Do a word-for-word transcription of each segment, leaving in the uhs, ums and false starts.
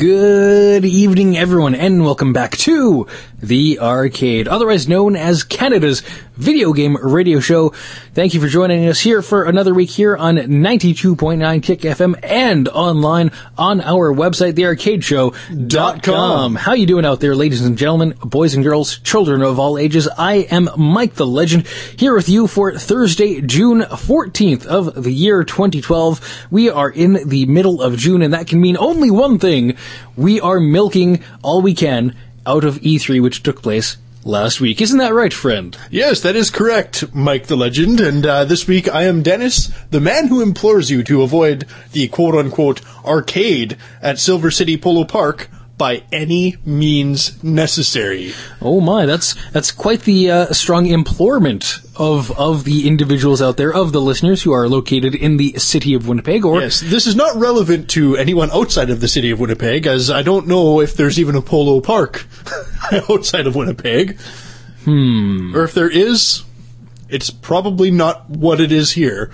Good evening, everyone, and welcome back to The Arcade, otherwise known as Canada's video game radio show. Thank you for joining us here for another week here on ninety-two point nine Kick F M and online on our website, the arcade show dot com. How you doing out there, ladies and gentlemen, boys and girls, children of all ages? I am Mike the Legend, here with you for Thursday, June fourteenth of the year twenty twelve. We are in the middle of June, and that can mean only one thing. We are milking all we can out of E three, which took place last week. Isn't that right, friend? Yes, that is correct, Mike the Legend. And uh, this week I am Dennis, the man who implores you to avoid the quote-unquote arcade at Silver City Polo Park by any means necessary. Oh my, that's that's quite the uh, strong implorement of of the individuals out there, of the listeners who are located in the city of Winnipeg. Or yes, this is not relevant to anyone outside of the city of Winnipeg, as I don't know if there's even a polo park outside of Winnipeg. Hmm. Or if there is, it's probably not what it is here.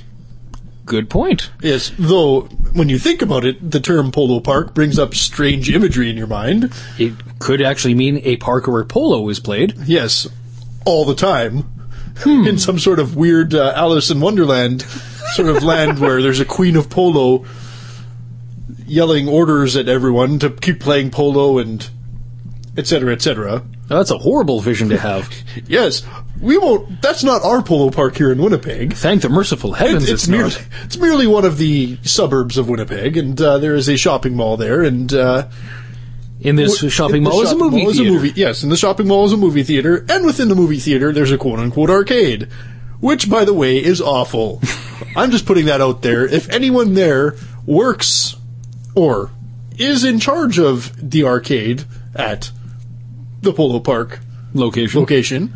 Good point. Yes, though, when you think about it, the term polo park brings up strange imagery in your mind. It could actually mean a park where polo is played. Yes, all the time. Hmm. In some sort of weird uh, Alice in Wonderland sort of land where there's a queen of polo yelling orders at everyone to keep playing polo and et cetera, et cetera. Now, that's a horrible vision to have. Yes, we won't. That's not our polo park here in Winnipeg. Thank the merciful heavens, it, it's, it's not. merely it's merely one of the suburbs of Winnipeg, and uh, there is a shopping mall there, and uh, in this w- shopping the mall is a movie mall is a theater. movie, yes, and the shopping mall is a movie theater, and within the movie theater, there's a quote-unquote arcade, which, by the way, is awful. I'm just putting that out there. If anyone there works or is in charge of the arcade at the Polo Park Location. location,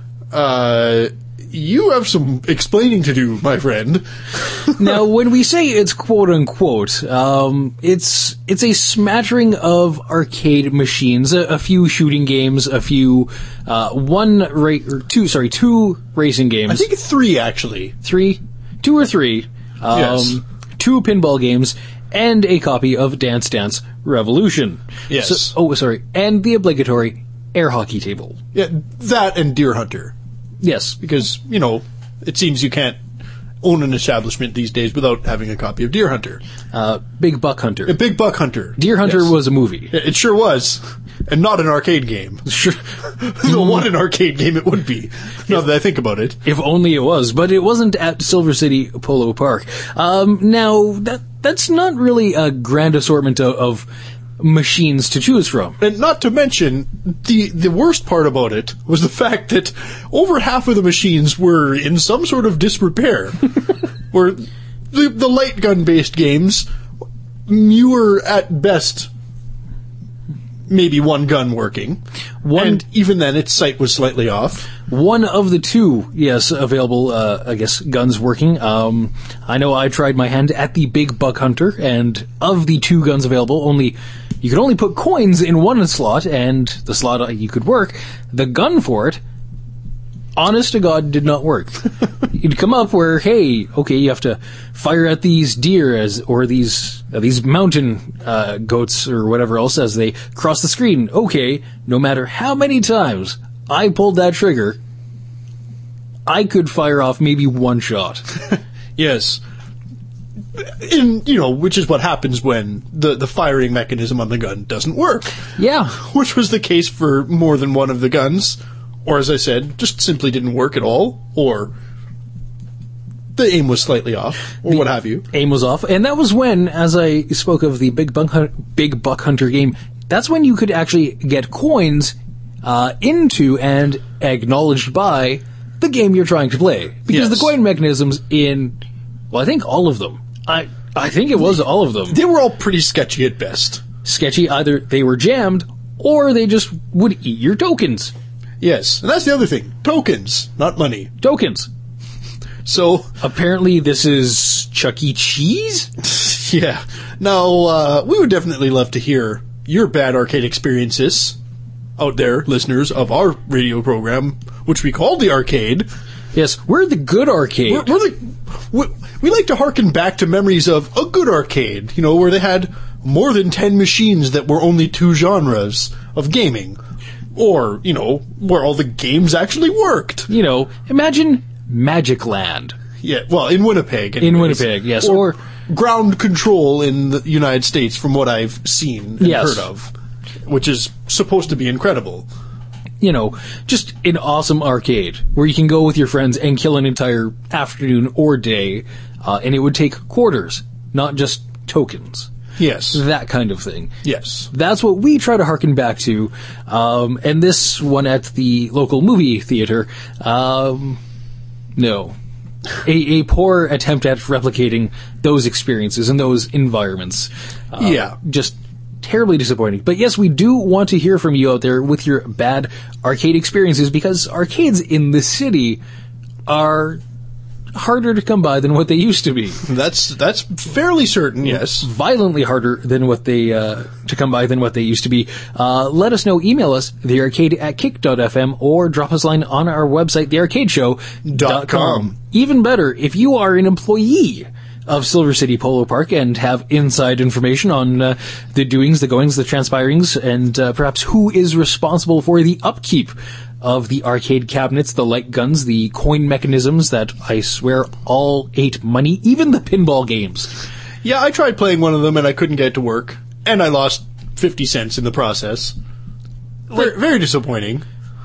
uh, you have some explaining to do, my friend. Now, when we say it's quote unquote, um, it's it's a smattering of arcade machines, a, a few shooting games, a few uh, one ra- or two, sorry, two racing games. I think it's three, actually. Three, two or three, um, Yes. two pinball games, and a copy of Dance Dance Revolution. Yes. So, oh, sorry, and the obligatory air hockey table. Yeah, that and Deer Hunter. Yes. Because, you know, it seems you can't own an establishment these days without having a copy of Deer Hunter. Uh, Big Buck Hunter. A Big Buck Hunter. Deer Hunter Yes. was a movie. It sure was. And not an arcade game. Sure. Though what an arcade game it would be, now that I think about it. If only it was, but it wasn't at Silver City Polo Park. Um, now, that that's not really a grand assortment of, of machines to choose from. And not to mention, the the worst part about it was the fact that over half of the machines were in some sort of disrepair. Where the, the light gun-based games, you were at best maybe one gun working. One, and even then, its sight was slightly off. one of the two, yes, available, uh, I guess, guns working. Um, I know I tried my hand at the Big Buck Hunter, and of the two guns available, only you could only put coins in one slot, and the slot you could work. The gun for it, honest to God, did not work. You'd come up where, hey, okay, you have to fire at these deer as, or these uh, these mountain uh, goats or whatever else as they cross the screen. Okay, no matter how many times I pulled that trigger, I could fire off maybe one shot. Yes. In, you know, which is what happens when the, the firing mechanism on the gun doesn't work. Yeah. Which was the case for more than one of the guns. Or, as I said, just simply didn't work at all. Or the aim was slightly off. Or The what have you. Aim was off. And that was when, as I spoke of the Big Buck, Hun- Big Buck Hunter game, that's when you could actually get coins uh, into and acknowledged by the game you're trying to play. Because Yes. the coin mechanisms in, well, I think all of them. I I think it was all of them. They were all pretty sketchy at best. Sketchy, either they were jammed, or they just would eat your tokens. Yes. And that's the other thing. Tokens, not money. Tokens. So, Apparently this is Chuck E. Cheese? yeah. Now, uh, we would definitely love to hear your bad arcade experiences out there, listeners of our radio program, which we call The Arcade. Yes, we're the good arcade. We're, we're the, we, we like to harken back to memories of a good arcade, you know, where they had more than ten machines that were only two genres of gaming. Or, you know, where all the games actually worked. You know, imagine Magic Land. Yeah, well, in Winnipeg. Anyways. In Winnipeg, yes. Or, or Ground Control in the United States, from what I've seen and yes. heard of. Which is supposed to be incredible. You know, just an awesome arcade where you can go with your friends and kill an entire afternoon or day, uh, and it would take quarters, not just tokens. Yes. That kind of thing. Yes. That's what we try to harken back to. Um, and this one at the local movie theater, um, no. A, a poor attempt at replicating those experiences and those environments. Uh, yeah. Just terribly disappointing. But yes, we do want to hear from you out there with your bad arcade experiences, because arcades in the city are harder to come by than what they used to be. That's that's fairly certain, yes. Violently harder than what they uh, to come by than what they used to be. Uh, let us know. Email us, thearcade at kick dot f m, or drop us a line on our website, the arcade show dot com. Even better, if you are an employee of Silver City Polo Park and have inside information on uh, the doings, the goings, the transpirings, and uh, perhaps who is responsible for the upkeep of the arcade cabinets, the light guns, the coin mechanisms that I swear all ate money, even the pinball games. Yeah, I tried playing one of them and I couldn't get it to work, and I lost fifty cents in the process. Very, very disappointing.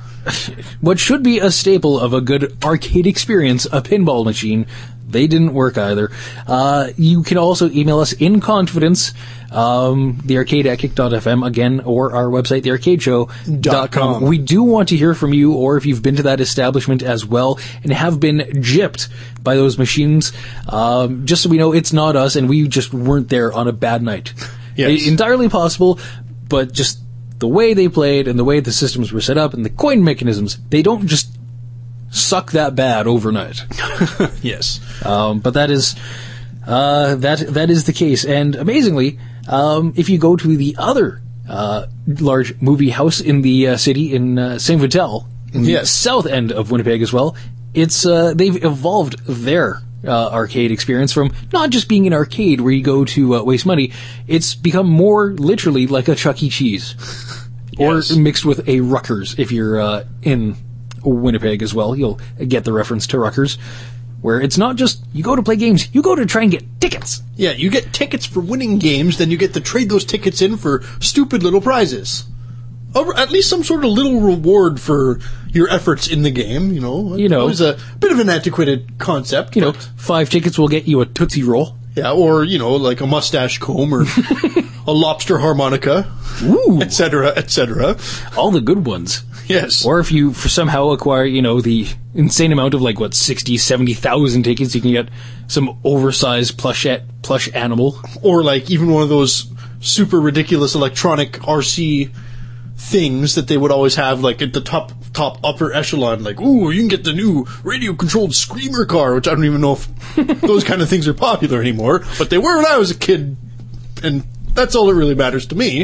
What should be a staple of a good arcade experience, a pinball machine, they didn't work either. Uh, you can also email us in confidence, um, thearcade at kick dot f m again, or our website, the arcade show dot com. We do want to hear from you, or if you've been to that establishment as well and have been gypped by those machines, um, just so we know it's not us and we just weren't there on a bad night. Yes. Entirely possible, but just the way they played and the way the systems were set up and the coin mechanisms, they don't just suck that bad overnight. Yes. Um, but that is, uh, that, that is the case. And amazingly, um, if you go to the other, uh, large movie house in the uh, city in, uh, Saint Vital, in the yes. south end of Winnipeg as well, it's, uh, they've evolved their, uh, arcade experience from not just being an arcade where you go to, uh, waste money. It's become more literally like a Chuck E. Cheese. Yes. Or mixed with a Ruckers if you're, uh, in Winnipeg as well. You'll get the reference to Ruckers, where it's not just you go to play games, you go to try and get tickets. Yeah, you get tickets for winning games, then you get to trade those tickets in for stupid little prizes. Or at least some sort of little reward for your efforts in the game, you know. You know. It was a bit of an antiquated concept. You know, five tickets will get you a Tootsie Roll. Yeah, or, you know, like a mustache comb or a lobster harmonica, et cetera, et cetera. All the good ones. Yes. Or if you for somehow acquire, you know, the insane amount of like, what, sixty, seventy thousand tickets, you can get some oversized plush plush animal. Or like even one of those super ridiculous electronic R C things that they would always have, like at the top top upper echelon, like, ooh, you can get the new radio-controlled Screamer car, which I don't even know if those kind of things are popular anymore, but they were when I was a kid, and that's all that really matters to me.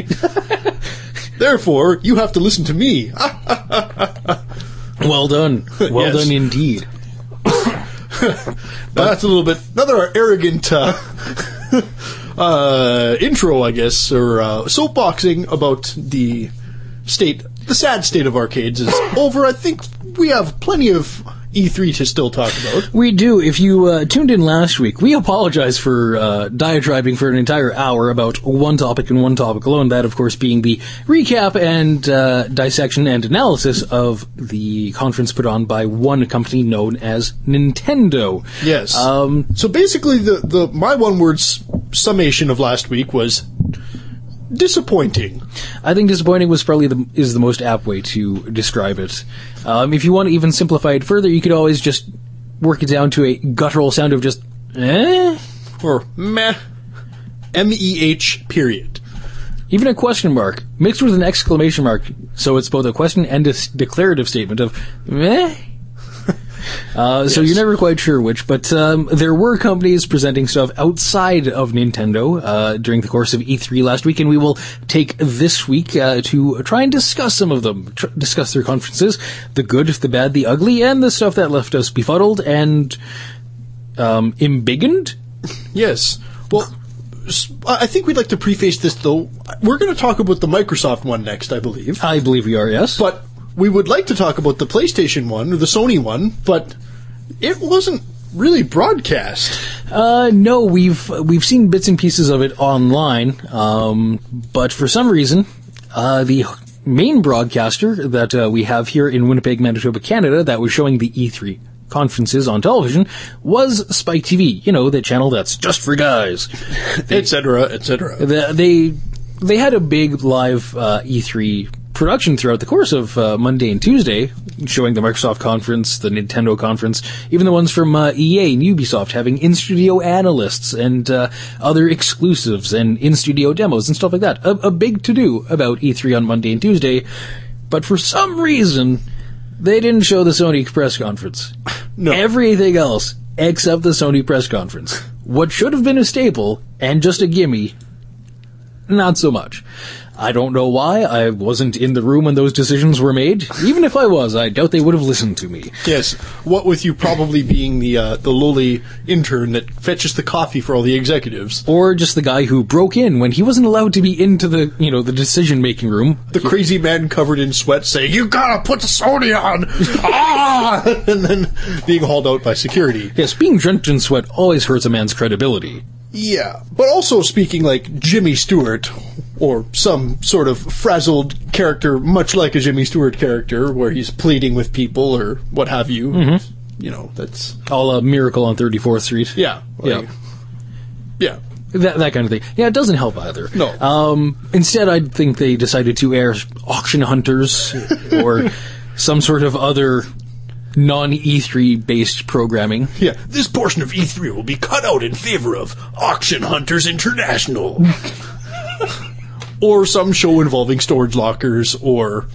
Therefore, you have to listen to me. Well done. Well Yes. done indeed. That's a little bit, another arrogant uh, uh, intro, I guess, or uh, soapboxing about the state, the sad state of arcades is over. I think we have plenty of E three to still talk about. We do. If you uh, tuned in last week, we apologize for uh, diatribing for an entire hour about one topic and one topic alone, that, of course, being the recap and uh, dissection and analysis of the conference put on by one company known as Nintendo. Yes. Um, so basically, the, the my one-word s- summation of last week was disappointing. I think disappointing was probably the is the most apt way to describe it. Um, if you want to even simplify it further, you could always just work it down to a guttural sound of just eh, Or meh. M E H period. even a question mark mixed with an exclamation mark, so it's both a question and a s- declarative statement of eh. Uh, so Yes. you're never quite sure which, but um, there were companies presenting stuff outside of Nintendo uh, during the course of E three last week, and we will take this week uh, to try and discuss some of them, tr- discuss their conferences, the good, the bad, the ugly, and the stuff that left us befuddled and um, embiggened. Yes. Well, I think we'd like to preface this, though. We're going to talk about the Microsoft one next, I believe. I believe we are, yes. But we would like to talk about the PlayStation one, or the Sony one, but it wasn't really broadcast. Uh, no, we've we've seen bits and pieces of it online, um, but for some reason, uh, the main broadcaster that uh, we have here in Winnipeg, Manitoba, Canada, that was showing the E three conferences on television was Spike T V. You know, the channel that's just for guys, et cetera, et cetera. They they had a big live uh, E three production throughout the course of uh, Monday and Tuesday, showing the Microsoft conference, the Nintendo conference, even the ones from uh, E A and Ubisoft having in-studio analysts and uh, other exclusives and in-studio demos and stuff like that. A, a big to-do about E three on Monday and Tuesday, but for some reason, they didn't show the Sony press conference. No. Everything else except the Sony press conference. What should have been a staple and just a gimme, not so much. I don't know why. I wasn't in the room when those decisions were made. Even if I was, I doubt they would have listened to me. Yes. What with you probably being the uh, the lowly intern that fetches the coffee for all the executives. Or just the guy who broke in when he wasn't allowed to be into the, you know, the decision-making room. The crazy man covered in sweat saying, "You gotta put the Sony on!" ah! And then being hauled out by security. Yes, being drenched in sweat always hurts a man's credibility. Yeah, but also speaking like Jimmy Stewart, or some sort of frazzled character, much like a Jimmy Stewart character, where he's pleading with people or what have you. Mm-hmm. You know, that's... all a Miracle on thirty-fourth Street. Yeah. Like, yeah. Yeah. That that kind of thing. Yeah, it doesn't help either. No. Um, instead, I think they decided to air Auction Hunters or some sort of other non-E three based programming. Yeah, this portion of E three will be cut out in favor of Auction Hunters International. Or some show involving storage lockers or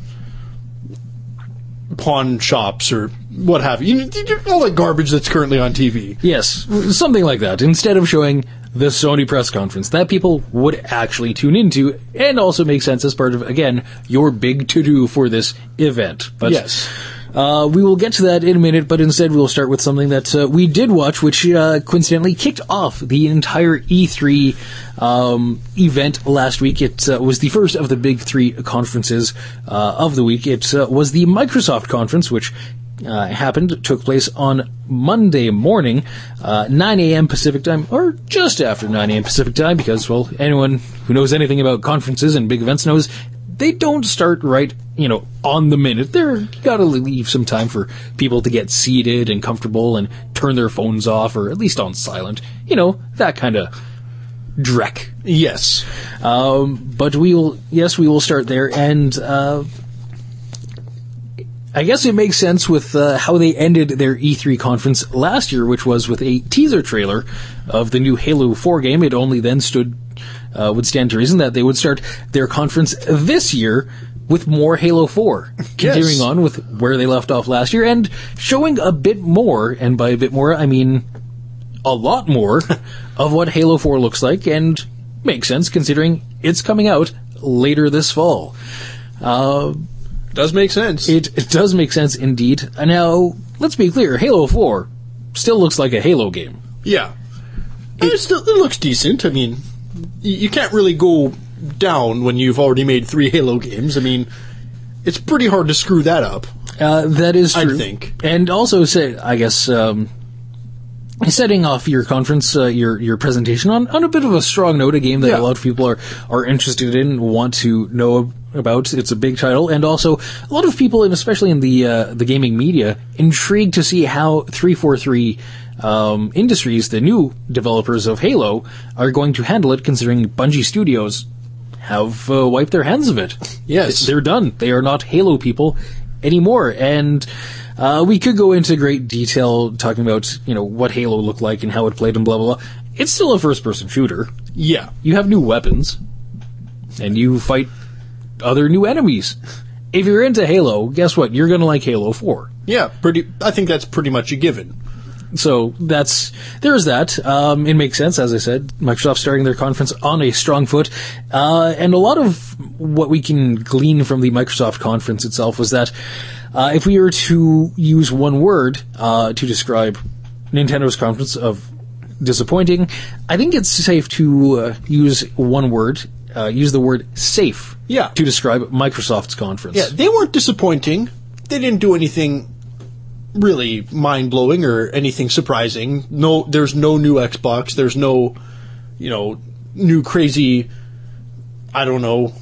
pawn shops or what have you. You know, all that garbage that's currently on T V. Yes, something like that. Instead of showing the Sony press conference that people would actually tune into and also make sense as part of, again, your big to-do for this event. But yes. Uh, we will get to that in a minute, but instead we'll start with something that uh, we did watch, which uh, coincidentally kicked off the entire E three um, event last week. It uh, was the first of the big three conferences uh, of the week. It uh, was the Microsoft conference, which uh, happened, took place on Monday morning, uh, nine a.m. Pacific time, or just after nine a.m. Pacific time, because, well, anyone who knows anything about conferences and big events knows they don't start right, you know, on the minute. They're gotta leave some time for people to get seated and comfortable and turn their phones off, or at least on silent. You know, that kind of dreck. Yes. Um, but we will, yes, we will start there, and, uh, I guess it makes sense with uh, how they ended their E three conference last year, which was with a teaser trailer of the new Halo four game. It only then stood uh, would stand to reason that they would start their conference this year with more Halo four, continuing yes. on with where they left off last year and showing a bit more, and by a bit more I mean a lot more, of what Halo four looks like, and makes sense considering it's coming out later this fall. Uh, Does make sense. It, it does make sense indeed. Now, let's be clear, Halo four still looks like a Halo game. Yeah. It, it still it looks decent. I mean, you, you can't really go down when you've already made three Halo games. I mean, it's pretty hard to screw that up. Uh, that is true. I think. And also, say, I guess, um, setting off your conference, uh, your your presentation on, on a bit of a strong note, a game that yeah. a lot of people are, are interested in, want to know about. It's a big title, and also a lot of people, and especially in the uh, the gaming media, intrigued to see how three forty-three um, Industries, the new developers of Halo, are going to handle it, considering Bungie Studios have uh, wiped their hands of it. Yes. They're done. They are not Halo people anymore, and uh, we could go into great detail talking about, you know, what Halo looked like and how it played and blah, blah, blah. It's still a first-person shooter. Yeah. You have new weapons, and you fight other new enemies. If you're into Halo, guess what? You're gonna like Halo four. Yeah, pretty. I think that's pretty much a given. So that's, there's that. Um, it makes sense, as I said. Microsoft starting their conference on a strong foot. Uh, and a lot of what we can glean from the Microsoft conference itself was that, uh, if we were to use one word, uh, to describe Nintendo's conference of disappointing. I think it's safe to uh, use one word, uh, use the word safe Yeah. to describe Microsoft's conference. Yeah, they weren't disappointing. They didn't do anything really mind-blowing or anything surprising. No, there's no new Xbox. There's no, you know, new crazy, I don't know,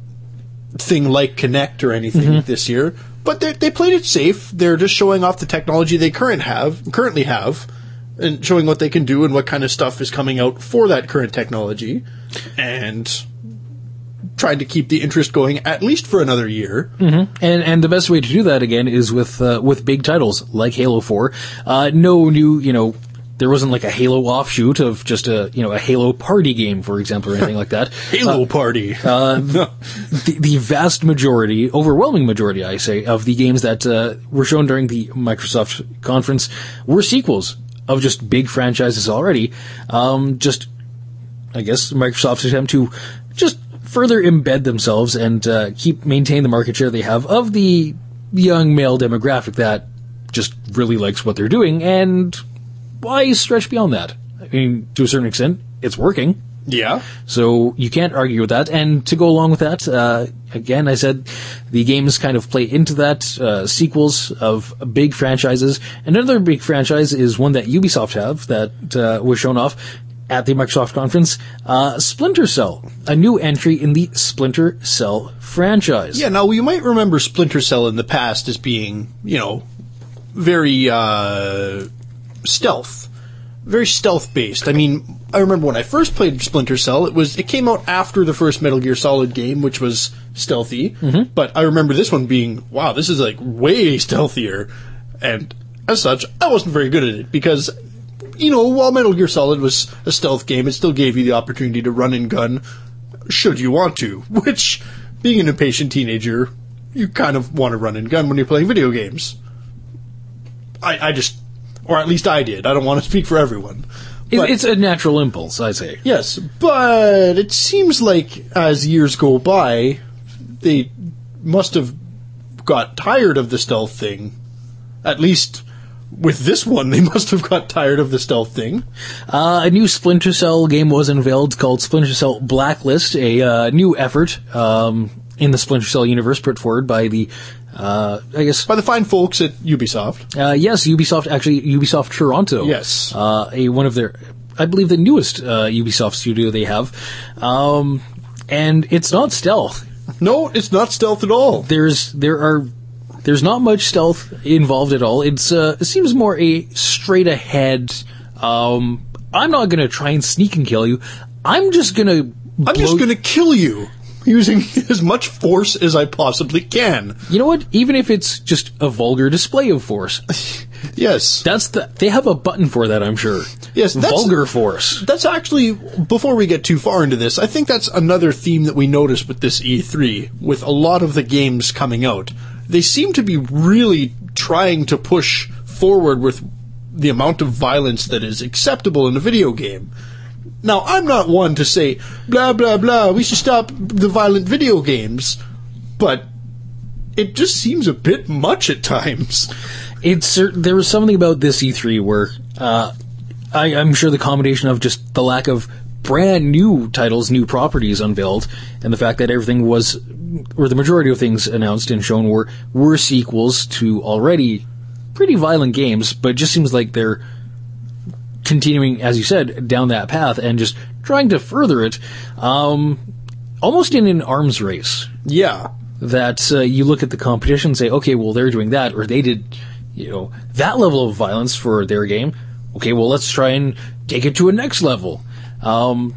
thing like Kinect or anything Mm-hmm. this year. But they they played it safe. They're just showing off the technology they current have currently have, and showing what they can do and what kind of stuff is coming out for that current technology, and trying to keep the interest going at least for another year. Mm-hmm. And and the best way to do that again is with uh, with big titles like Halo four. Uh, no new, you know, there wasn't like a Halo offshoot of just a you know a Halo party game, for example, or anything like that. Halo Party. Uh, the, the vast majority, overwhelming majority, I say, of the games that uh, were shown during the Microsoft conference were sequels of just big franchises already. Um, just, I guess, Microsoft's attempt to just further embed themselves and uh, keep maintain the market share they have of the young male demographic that just really likes what they're doing. And why stretch beyond that? I mean, to a certain extent, it's working. Yeah. So you can't argue with that. And to go along with that, uh, again, I said the games kind of play into that, uh, sequels of big franchises. Another big franchise is one that Ubisoft have that uh, was shown off at the Microsoft conference, uh, Splinter Cell, a new entry in the Splinter Cell franchise. Yeah, now you might remember Splinter Cell in the past as being, you know, very, uh, stealth. Very stealth-based. I mean, I remember when I first played Splinter Cell, it was it came out after the first Metal Gear Solid game, which was stealthy. Mm-hmm. But I remember this one being, wow, this is like way stealthier. And as such, I wasn't very good at it because, you know, while Metal Gear Solid was a stealth game, it still gave you the opportunity to run and gun should you want to. Which, being an impatient teenager, you kind of want to run and gun when you're playing video games. I, I just... Or at least I did. I don't want to speak for everyone. It, it's a natural impulse, I say. Yes, but it seems like as years go by, they must have got tired of the stealth thing. At least with this one, they must have got tired of the stealth thing. Uh, a new Splinter Cell game was unveiled called Splinter Cell Blacklist, a uh, new effort um, in the Splinter Cell universe put forward by the Uh, I guess by the fine folks at Ubisoft. Uh, yes, Ubisoft actually Ubisoft Toronto. Yes, uh, a one of their, I believe, the newest uh, Ubisoft studio they have, um, and it's not stealth. No, it's not stealth at all. There's there are there's not much stealth involved at all. It's uh, it seems more a straight ahead. Um, I'm not gonna try and sneak and kill you. I'm just gonna. I'm just gonna kill you. Using as much force as I possibly can. You know what? Even if it's just a vulgar display of force. Yes. That's the, they have a button for that, I'm sure. Yes, that's, vulgar force. That's actually, before we get too far into this, I think that's another theme that we noticed with this E three, with a lot of the games coming out. They seem to be really trying to push forward with the amount of violence that is acceptable in a video game. Now, I'm not one to say, blah, blah, blah, we should stop the violent video games, but it just seems a bit much at times. It's there was something about this E three where uh, I, I'm sure the combination of just the lack of brand new titles, new properties unveiled, and the fact that everything was, or the majority of things announced and shown were, were sequels to already pretty violent games, but it just seems like they're continuing, as you said, down that path and just trying to further it, um, almost in an arms race. Yeah. That uh, you look at the competition and say, okay, well, they're doing that, or they did, you know, that level of violence for their game. Okay, well, let's try and take it to a next level. Um,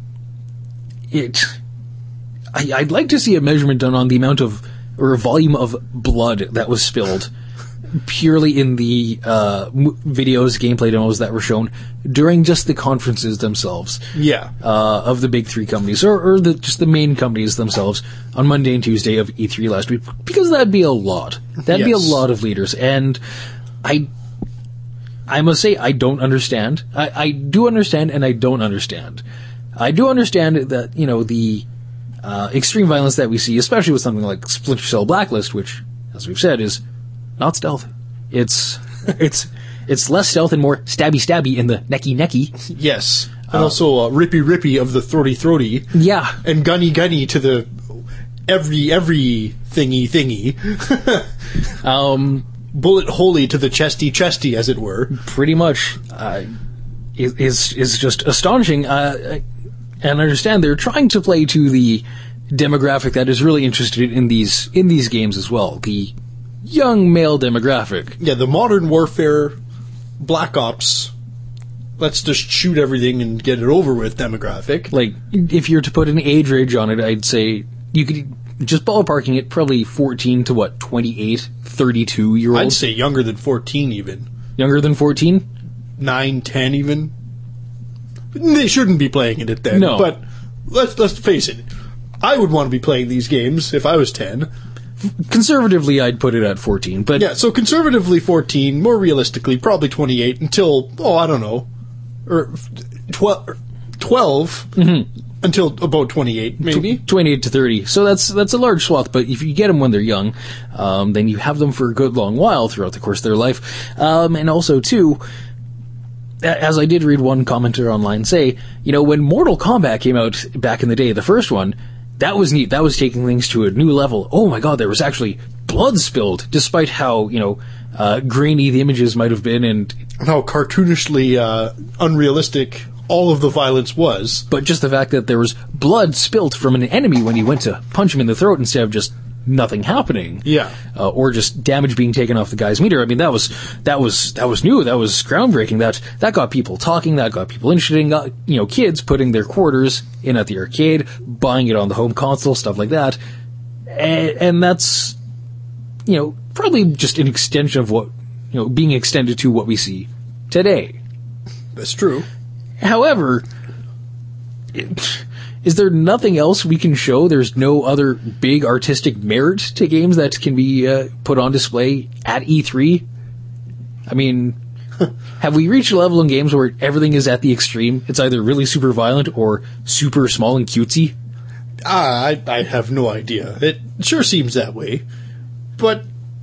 it, I, I'd like to see a measurement done on the amount of, or volume of blood that was spilled purely in the uh, videos, gameplay demos that were shown during just the conferences themselves. Yeah. Uh, of the big three companies, or, or the, just the main companies themselves on Monday and Tuesday of E three last week, because that'd be a lot. That'd yes. be a lot of leaders, and I, I must say, I don't understand. I, I do understand, and I don't understand. I do understand that, you know, the uh, extreme violence that we see, especially with something like Splinter Cell Blacklist, which, as we've said, is not stealth. It's, it's, it's less stealth and more stabby stabby in the necky necky. Yes. And also uh, rippy rippy of the throaty throaty. Yeah. And gunny gunny to the every every thingy thingy. um, Bullet holy to the chesty chesty, as it were. Pretty much. Uh, is is just astonishing. Uh, and I understand they're trying to play to the demographic that is really interested in these in these games as well. The young male demographic. Yeah, the modern warfare, Black Ops, let's just shoot everything and get it over with demographic. Like, if you're to put an age range on it, I'd say you could just ballparking it probably fourteen to what, twenty-eight, thirty-two year olds? I'd say younger than fourteen even. Younger than fourteen? nine, ten even. They shouldn't be playing it at then. No. But let's let's face it. I would want to be playing these games if I was ten. Conservatively, I'd put it at fourteen, but... Yeah, so conservatively fourteen, more realistically, probably twenty-eight until, oh, I don't know, or twelve, twelve mm-hmm. until about twenty-eight, maybe? twenty-eight to thirty. So that's that's a large swath, but if you get them when they're young, um, then you have them for a good long while throughout the course of their life. Um, and also, too, as I did read one commenter online say, you know, when Mortal Kombat came out back in the day, the first one, that was neat. That was taking things to a new level. Oh my god, there was actually blood spilled, despite how, you know, uh, grainy the images might have been and... how cartoonishly uh, unrealistic all of the violence was. But just the fact that there was blood spilt from an enemy when you went to punch him in the throat instead of just nothing happening. Yeah. Uh, or just damage being taken off the guy's meter. I mean, that was, that was, that was new. That was groundbreaking. That, that got people talking. That got people interested. Got, you know, kids putting their quarters in at the arcade, buying it on the home console, stuff like that. And, and that's, you know, probably just an extension of what, you know, being extended to what we see today. That's true. However, it, is there nothing else we can show? There's no other big artistic merit to games that can be uh, put on display at E three? I mean, have we reached a level in games where everything is at the extreme? It's either really super violent or super small and cutesy? Ah, I, I have no idea. It sure seems that way. But,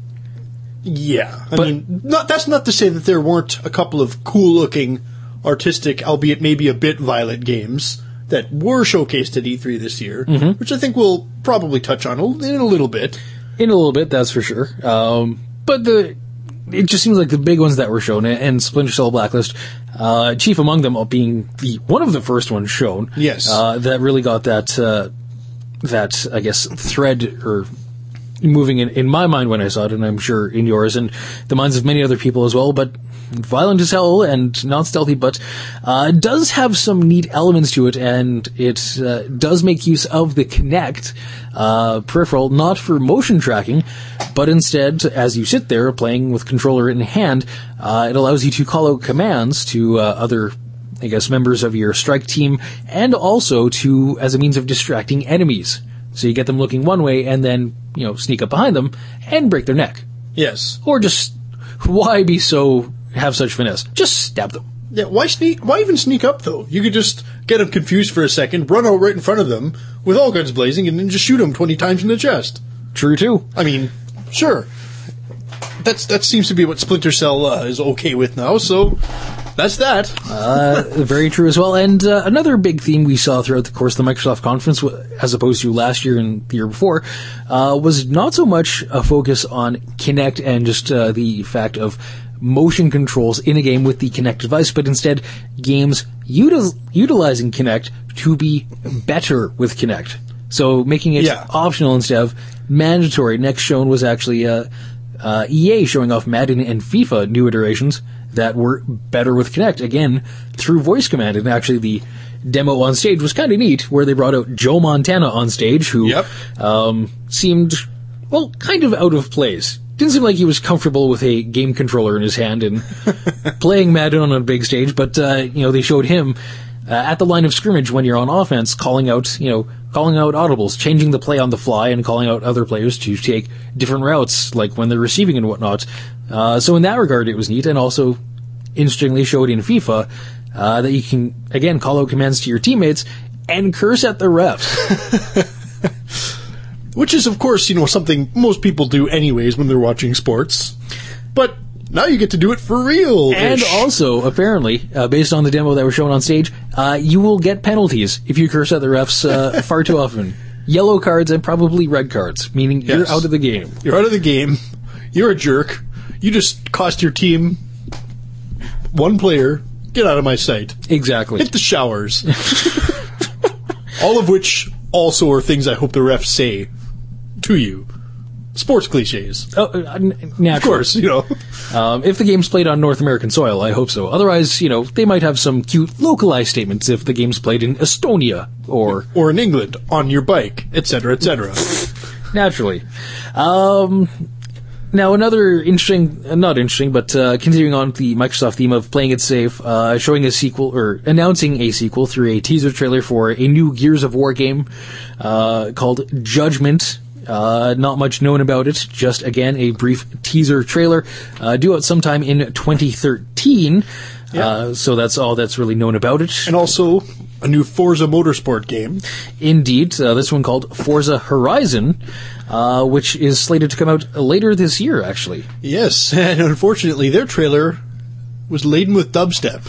yeah. I But- mean, not, that's not to say that there weren't a couple of cool-looking, artistic, albeit maybe a bit violent games that were showcased at E three this year, Mm-hmm. which I think we'll probably touch on a- in a little bit. In a little bit, that's for sure. Um, but the it just seems like the big ones that were shown, and Splinter Cell Blacklist, uh, chief among them being the one of the first ones shown. Yes. Uh, that really got that, uh, that, I guess, thread, or moving in, in my mind when I saw it, and I'm sure in yours, and the minds of many other people as well, but violent as hell and not stealthy, but uh, does have some neat elements to it, and it uh, does make use of the Kinect uh, peripheral, not for motion tracking, but instead, as you sit there playing with controller in hand, uh, it allows you to call out commands to uh, other, I guess, members of your strike team, and also to as a means of distracting enemies. So you get them looking one way, and then, you know, sneak up behind them and break their neck. Yes. Or just, why be so, have such finesse? Just stab them. Yeah, why sneak? Why even sneak up, though? You could just get them confused for a second, run out right in front of them with all guns blazing, and then just shoot them twenty times in the chest. True, too. I mean, sure. That's That seems to be what Splinter Cell uh, is okay with now, so that's that. Uh, very true as well. And uh, another big theme we saw throughout the course of the Microsoft conference, as opposed to last year and the year before, uh, was not so much a focus on Kinect and just uh, the fact of motion controls in a game with the Kinect device, but instead games util- utilizing Kinect to be better with Kinect. So making it Yeah. optional instead of mandatory. Next shown was actually uh, uh, E A showing off Madden and FIFA new iterations that were better with Kinect, again, through voice command. And actually the demo on stage was kind of neat, where they brought out Joe Montana on stage, who Yep. um, seemed, well, kind of out of place. Didn't seem like he was comfortable with a game controller in his hand and playing Madden on a big stage, but, uh, you know, they showed him uh, at the line of scrimmage when you're on offense, calling out, you know, calling out audibles, changing the play on the fly, and calling out other players to take different routes, like when they're receiving and whatnot. Uh, so in that regard, it was neat, and also interestingly showed in FIFA uh, that you can, again, call out commands to your teammates and curse at the refs. Which is, of course, you know, something most people do anyways when they're watching sports. But now you get to do it for real. And also, apparently, uh, based on the demo that was shown on stage, uh, you will get penalties if you curse at the refs uh, far too often. Yellow cards and probably red cards, meaning yes. you're out of the game. You're out of the game. You're a jerk. You just cost your team one player. Get out of my sight. Exactly. Hit the showers. All of which also are things I hope the refs say to you. Sports cliches. Oh, uh, naturally. Of course, you know. Um, if the game's played on North American soil, I hope so. Otherwise, you know, they might have some cute localized statements if the game's played in Estonia or... Or in England, on your bike, et cetera, et cetera. Naturally. Um... Now, another interesting, uh, not interesting, but uh, continuing on the Microsoft theme of playing it safe, uh, showing a sequel, or announcing a sequel through a teaser trailer for a new Gears of War game uh, called Judgment. Uh, not much known about it, just, again, a brief teaser trailer. Uh, due out sometime in twenty thirteen, yeah. uh, so that's all that's really known about it. And also, a new Forza Motorsport game. Indeed, uh, this one called Forza Horizon. Uh, which is slated to come out later this year, actually. Yes, and unfortunately, their trailer was laden with dubstep.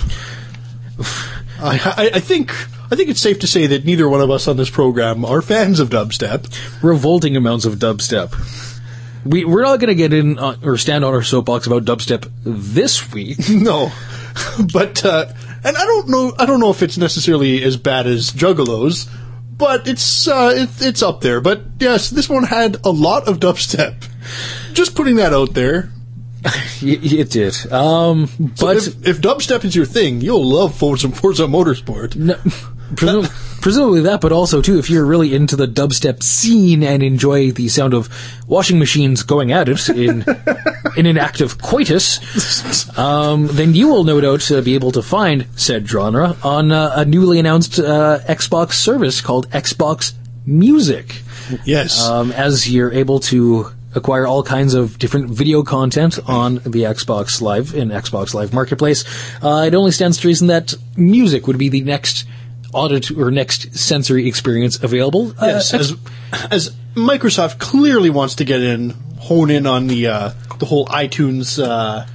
I, I, I think I think it's safe to say that neither one of us on this program are fans of dubstep. Revolting amounts of dubstep. We we're not going to get in on, or stand on our soapbox about dubstep this week. No, but uh, and I don't know I don't know if it's necessarily as bad as Juggalos. But it's uh, it, it's up there. But yes, this one had a lot of dubstep. Just putting that out there. It did. Um, but so if, if dubstep is your thing, you'll love Forza, Forza Motorsport. No, presum- presumably that, but also too, if you're really into the dubstep scene and enjoy the sound of washing machines going at it in in an act of coitus, um, then you will no doubt uh, be able to find said genre on uh, a newly announced uh, Xbox service called Xbox Music. Yes, um, as you're able to acquire all kinds of different video content on the Xbox Live and Xbox Live Marketplace. Uh, it only stands to reason that music would be the next audit or next sensory experience available. Yes, uh, as as Microsoft clearly wants to get in, hone in on the uh, the whole iTunes uh,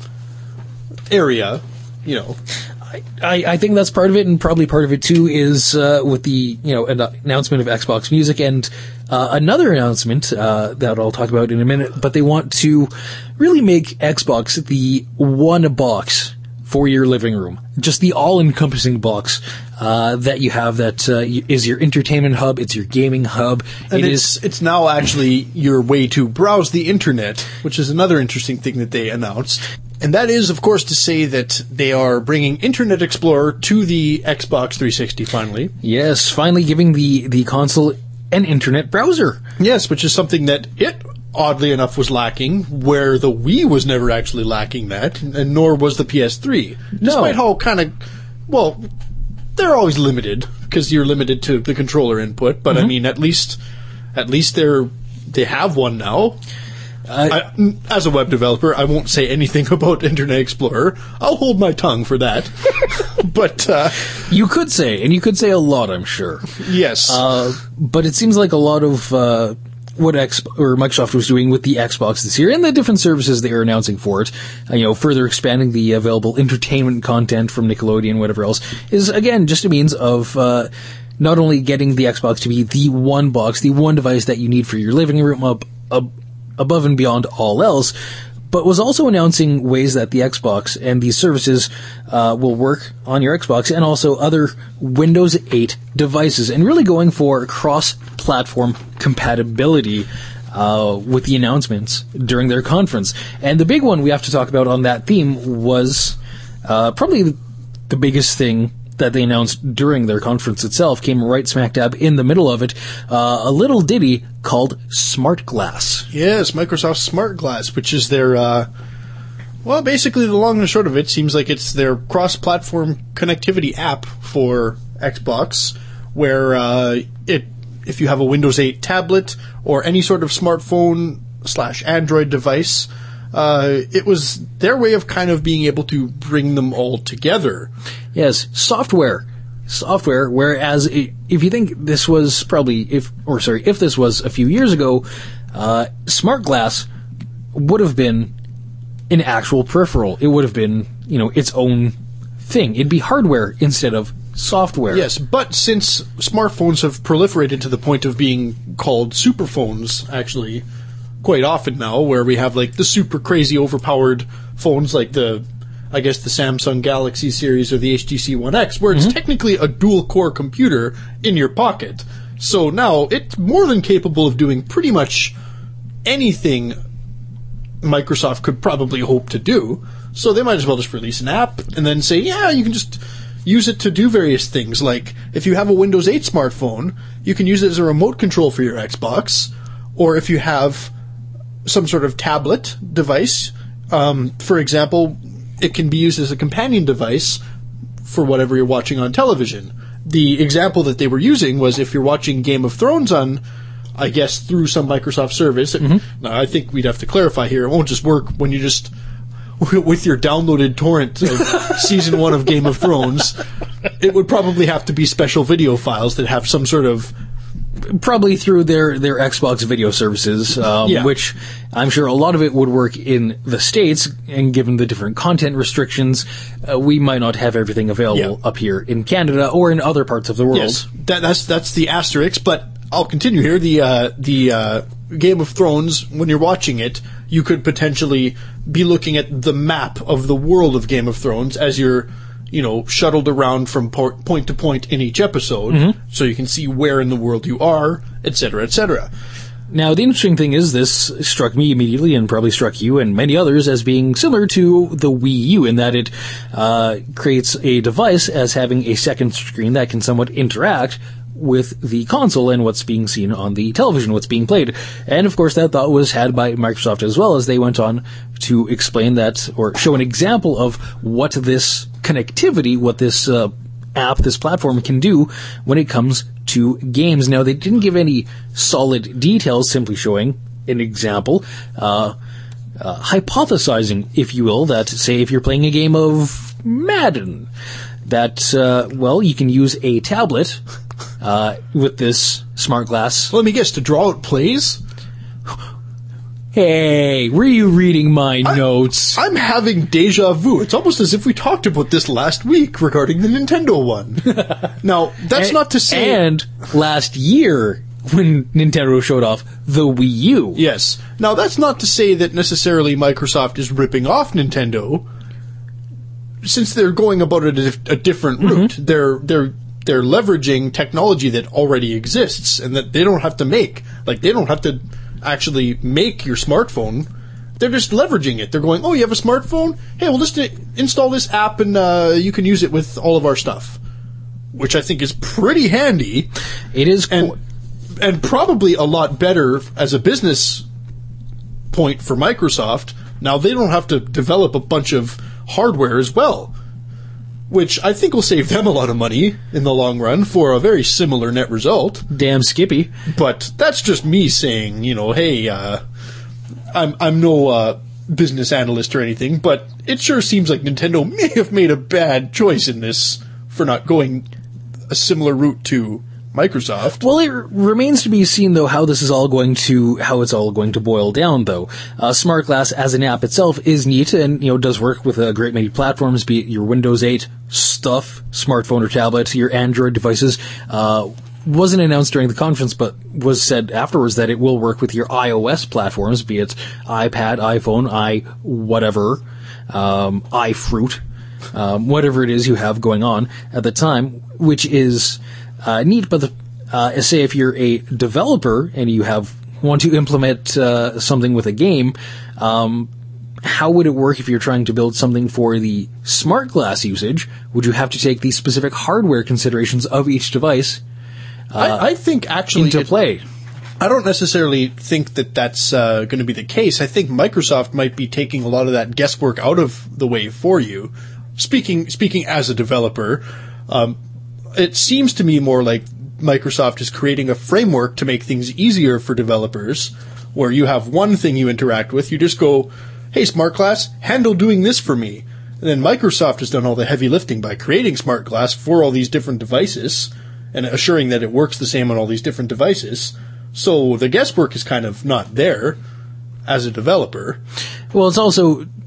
area, you know. I, I think that's part of it, and probably part of it too is uh, with the you know an announcement of Xbox Music and uh, another announcement uh, that I'll talk about in a minute. But they want to really make Xbox the one box for your living room, just the all-encompassing box uh, that you have that uh, is your entertainment hub. It's your gaming hub. And it it's, is. It's now actually your way to browse the internet, which is another interesting thing that they announced. And that is, of course, to say that they are bringing Internet Explorer to the Xbox three sixty finally. Yes, finally giving the, the console an internet browser. Yes, which is something that it, oddly enough, was lacking, where the Wii was never actually lacking that, and nor was the P S three. No. Despite how kind of, well, they're always limited, because you're limited to the controller input, but mm-hmm. I mean, at least, at least they're, they have one now. Uh, I, as a web developer, I won't say anything about Internet Explorer. I'll hold my tongue for that. But uh, you could say, and you could say a lot, I'm sure. Yes. Uh, but it seems like a lot of uh, what X or Microsoft was doing with the Xbox this year and the different services they are announcing for it, uh, you know, further expanding the available entertainment content from Nickelodeon, whatever else, is again just a means of. Uh, not only getting the Xbox to be the one box, the one device that you need for your living room up, up above and beyond all else, but was also announcing ways that the Xbox and these services uh, will work on your Xbox and also other Windows eight devices, and really going for cross-platform compatibility uh, with the announcements during their conference. And the big one we have to talk about on that theme was uh, probably the biggest thing that they announced during their conference itself, came right smack dab in the middle of it, uh, a little ditty called Smart Glass. Yes, Microsoft Smart Glass, which is their, uh, well, basically the long and the short of it seems like it's their cross-platform connectivity app for Xbox, where uh, it, if you have a Windows eight tablet or any sort of smartphone slash Android device, Uh, it was their way of kind of being able to bring them all together. Yes, software. Software, whereas it, if you think this was probably, if, or sorry, if this was a few years ago, uh, Smart Glass would have been an actual peripheral. It would have been, you know, its own thing. It'd be hardware instead of software. Yes, but since smartphones have proliferated to the point of being called superphones, actually, quite often now, where we have like the super crazy overpowered phones like the, I guess the Samsung Galaxy series or the H T C One X, where it's mm-hmm. technically a dual core computer in your pocket. So now it's more than capable of doing pretty much anything Microsoft could probably hope to do. So they might as well just release an app and then say, yeah, you can just use it to do various things. Like, if you have a Windows eight smartphone, you can use it as a remote control for your Xbox. Or if you have some sort of tablet device, um, for example, it can be used as a companion device for whatever you're watching on television. The example that they were using was if you're watching Game of Thrones on, I guess, through some Microsoft service. Mm-hmm. Now, I think we'd have to clarify here. It won't just work when you just, with your downloaded torrent of season one of Game of Thrones. It would probably have to be special video files that have some sort of... Probably through their, their Xbox video services, um, yeah. which I'm sure a lot of it would work in the States, and given the different content restrictions, uh, we might not have everything available yeah. up here in Canada or in other parts of the world. Yes, that, that's that's the asterisk, but I'll continue here. The uh, the uh, Game of Thrones, when you're watching it, you could potentially be looking at the map of the world of Game of Thrones as you're, you know, shuttled around from por- point to point in each episode, mm-hmm. so you can see where in the world you are, et cetera, et cetera. Now, the interesting thing is, this struck me immediately, and probably struck you and many others, as being similar to the Wii U, in that it uh, creates a device as having a second screen that can somewhat interact with the console and what's being seen on the television, what's being played. And, of course, that thought was had by Microsoft as well, as they went on to explain that, or show an example of what this connectivity, what this uh, app, this platform can do when it comes to games. Now, they didn't give any solid details, simply showing an example, uh, uh, hypothesizing, if you will, that, say, if you're playing a game of Madden, that, uh, well, you can use a tablet uh, with this smart glass. Let me guess, to draw out plays? Hey, were you reading my I, notes? I'm having deja vu. It's almost as if we talked about this last week regarding the Nintendo one. Now, that's and, not to say... And last year, when Nintendo showed off the Wii U. Yes. Now, that's not to say that necessarily Microsoft is ripping off Nintendo, since they're going about it a, a different route. Mm-hmm. They're they're they're leveraging technology that already exists and that they don't have to make. Like, they don't have to actually make your smartphone. They're just leveraging it. They're going, oh, you have a smartphone? Hey, we'll just uh, install this app and uh, you can use it with all of our stuff. Which I think is pretty handy. It is. And, cool. and probably a lot better as a business point for Microsoft. Now, they don't have to develop a bunch of hardware as well, which I think will save them a lot of money in the long run for a very similar net result. Damn Skippy. But that's just me saying, you know, hey, uh, I'm I'm no uh, business analyst or anything, but it sure seems like Nintendo may have made a bad choice in this for not going a similar route to Microsoft. Well, it r- remains to be seen, though, how this is all going to, how it's all going to boil down, though. Uh, Smart Glass as an app itself is neat and, you know, does work with a great many platforms, be it your Windows eight stuff, smartphone or tablet, your Android devices. Uh, wasn't announced during the conference, but was said afterwards that it will work with your iOS platforms, be it iPad, iPhone, i whatever, um, iFruit, um, whatever it is you have going on at the time, which is Uh, neat, but the, uh, say if you're a developer and you have want to implement uh, something with a game, um, how would it work if you're trying to build something for the smart glass usage? Would you have to take the specific hardware considerations of each device uh, I, I think actually into it, play? I don't necessarily think that that's uh, going to be the case. I think Microsoft might be taking a lot of that guesswork out of the way for you. Speaking speaking as a developer, um, it seems to me more like Microsoft is creating a framework to make things easier for developers, where you have one thing you interact with, you just go, hey, Smart Glass, handle doing this for me. And then Microsoft has done all the heavy lifting by creating Smart Glass for all these different devices and assuring that it works the same on all these different devices. So the guesswork is kind of not there as a developer. Well, it's also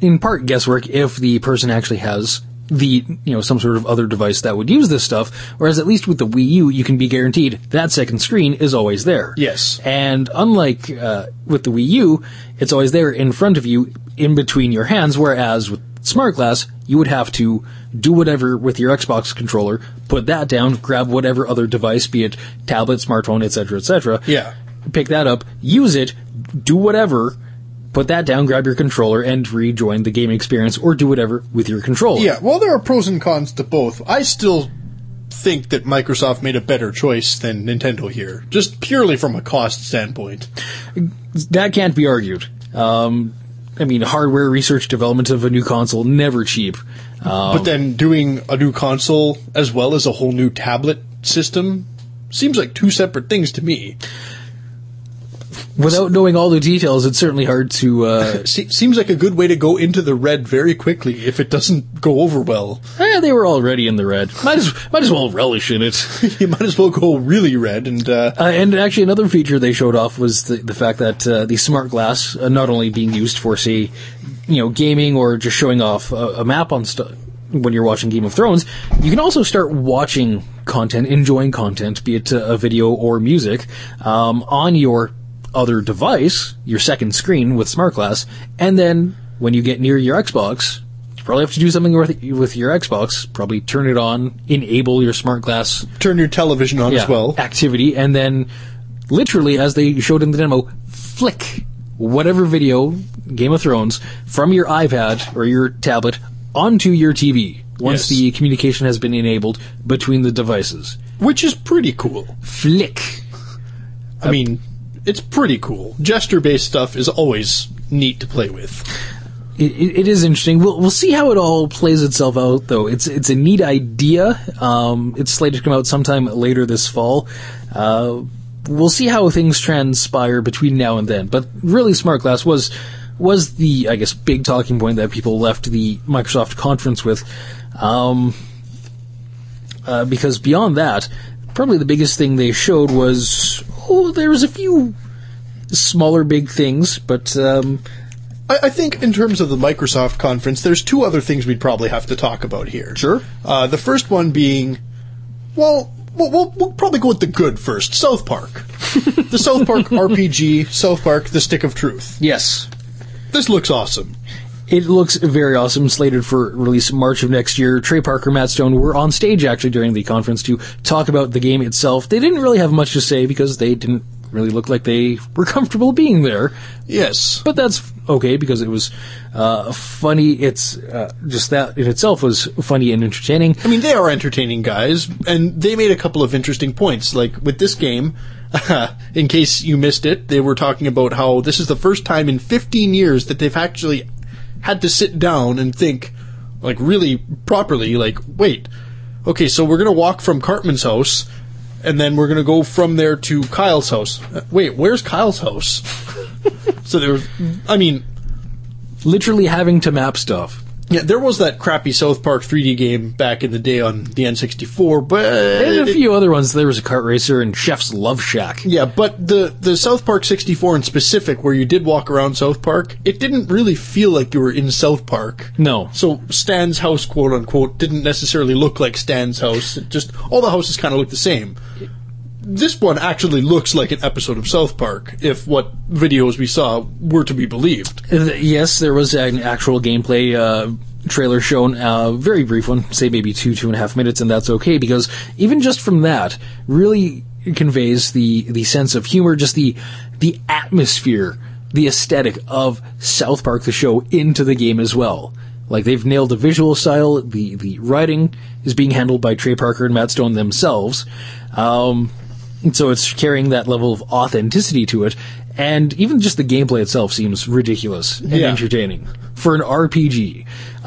in part guesswork if the person actually has the, you know, some sort of other device that would use this stuff, whereas at least with the Wii U, you can be guaranteed that second screen is always there. Yes. And unlike uh, with the Wii U, it's always there in front of you, in between your hands, whereas with Smart Glass, you would have to do whatever with your Xbox controller, put that down, grab whatever other device, be it tablet, smartphone, et cetera, et cetera. Yeah. Pick that up, use it, do whatever, put that down, grab your controller, and rejoin the gaming experience, or do whatever with your controller. Yeah, well, there are pros and cons to both. I still think that Microsoft made a better choice than Nintendo here, just purely from a cost standpoint. That can't be argued. Um, I mean, hardware research development of a new console, never cheap. Um, but then doing a new console as well as a whole new tablet system seems like two separate things to me. Without knowing all the details, it's certainly hard to... Uh, Se- seems like a good way to go into the red very quickly if it doesn't go over well. eh, they were already in the red. Might as, might as well relish in it. You might as well go really red. And uh, Uh, and actually, another feature they showed off was the, the fact that uh, the smart glass, uh, not only being used for, say, you know, gaming or just showing off a, a map on stuff when you're watching Game of Thrones, you can also start watching content, enjoying content, be it uh, a video or music, um, on your other device, your second screen with Smart Glass, and then when you get near your Xbox, you probably have to do something with, with your Xbox, probably turn it on, enable your Smart Glass turn your television on yeah, as well. activity, and then literally, as they showed in the demo, flick whatever video, Game of Thrones, from your iPad or your tablet onto your T V once Yes. the communication has been enabled between the devices. Which is pretty cool. Flick. I mean, it's pretty cool. Gesture-based stuff is always neat to play with. It, it, it is interesting. We'll we'll see how it all plays itself out, though. It's it's a neat idea. Um, it's slated to come out sometime later this fall. Uh, we'll see how things transpire between now and then. But really, Smart Glass was was the, I guess, big talking point that people left the Microsoft conference with. Um, uh, because beyond that, probably the biggest thing they showed was, oh, there was a few smaller big things, but um, I, I think in terms of the Microsoft conference, there's two other things we'd probably have to talk about here. Sure. Uh, the first one being, well, we'll, we'll, we'll probably go with the good first. South Park. The South Park R P G, South Park, The Stick of Truth. yes. This looks awesome. It looks very awesome, slated for release March of next year. Trey Parker, Matt Stone were on stage actually during the conference to talk about the game itself. They didn't really have much to say because they didn't really look like they were comfortable being there. Yes. But that's okay because it was uh, funny. It's uh, just that in itself was funny and entertaining. I mean, they are entertaining guys, and they made a couple of interesting points. Like, with this game, in case you missed it, they were talking about how this is the first time in fifteen years that they've actually had to sit down and think, like, really properly, like, wait, okay, so we're going to walk from Cartman's house, and then we're going to go from there to Kyle's house. Uh, wait, where's Kyle's house? So there was, I mean, Literally having to map stuff. yeah, there was that crappy South Park three D game back in the day on the N sixty-four, but... And a it- few other ones. There was a kart racer and Chef's Love Shack. Yeah, but the, the South Park sixty-four in specific, where you did walk around South Park, it didn't really feel like you were in South Park. No. So Stan's house, quote unquote, didn't necessarily look like Stan's house. It just, all the houses kind of look the same. This one actually looks like an episode of South Park, if what videos we saw were to be believed. Uh, Yes, there was an actual gameplay uh, trailer shown, a very brief one, say maybe two, two and a half minutes, and that's okay, because even just from that, really conveys the, the sense of humor, just the the atmosphere, the aesthetic of South Park, the show, into the game as well. Like, they've nailed the visual style, the, the writing is being handled by Trey Parker and Matt Stone themselves, um... And so it's carrying that level of authenticity to it, and even just the gameplay itself seems ridiculous and Yeah. entertaining for an R P G.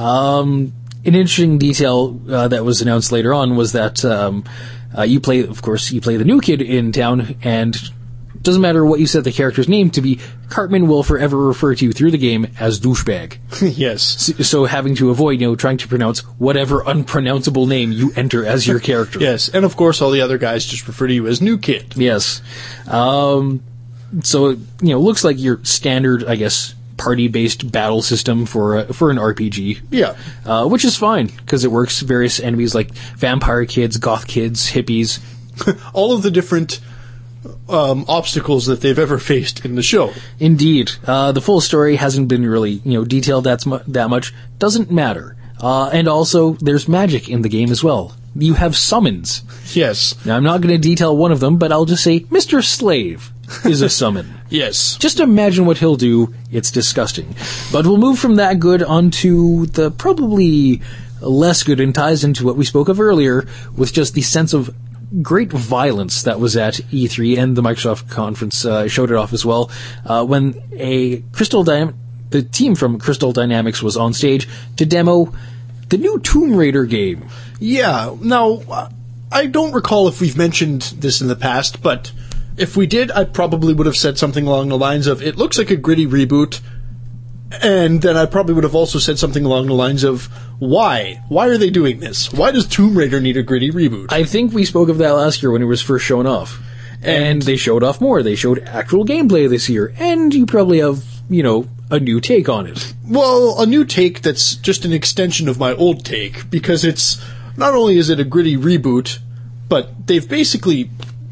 Um, an interesting detail uh, that was announced later on was that um, uh, you play, of course, you play the new kid in town, and it doesn't matter what you set the character's name to be, Cartman will forever refer to you through the game as douchebag. Yes. So having to avoid, you know, trying to pronounce whatever unpronounceable name you enter as your character. Yes, and of course all the other guys just refer to you as New Kid. Yes. Um, so, you know, looks like your standard, I guess, party-based battle system for a, for an R P G. Yeah. Uh, which is fine, because it works various enemies like vampire kids, goth kids, hippies. All of the different um, obstacles that they've ever faced in the show. Indeed. Uh, the full story hasn't been really, you know, detailed that, sm- that much. Doesn't matter. Uh, and also, there's magic in the game as well. You have summons. Yes. Now, I'm not going to detail one of them, but I'll just say Mister Slave is a summon. Yes. Just imagine what he'll do. It's disgusting. But we'll move from that good onto the probably less good, and ties into what we spoke of earlier with just the sense of great violence that was at E three, and the Microsoft conference uh, showed it off as well, uh, when a Crystal Dynam- the team from Crystal Dynamics was on stage to demo the new Tomb Raider game. Yeah. Now, I don't recall if we've mentioned this in the past, but if we did, I probably would have said something along the lines of, it looks like a gritty reboot, and then I probably would have also said something along the lines of, why? Why are they doing this? Why does Tomb Raider need a gritty reboot? I think we spoke of that last year when it was first shown off. And, and they showed off more. They showed actual gameplay this year, and you probably have, you know, a new take on it. Well, a new take that's just an extension of my old take, because it's, not only is it a gritty reboot, but they've basically,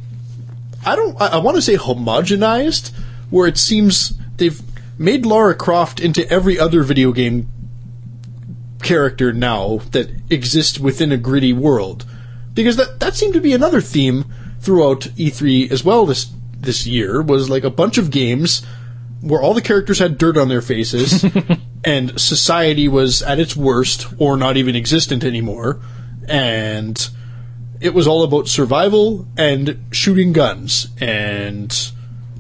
I don't, I, I want to say homogenized, where it seems they've made Lara Croft into every other video game character now that exists within a gritty world. Because that, that seemed to be another theme throughout E three as well this, this year, was like a bunch of games where all the characters had dirt on their faces, and society was at its worst, or not even existent anymore, and it was all about survival and shooting guns, and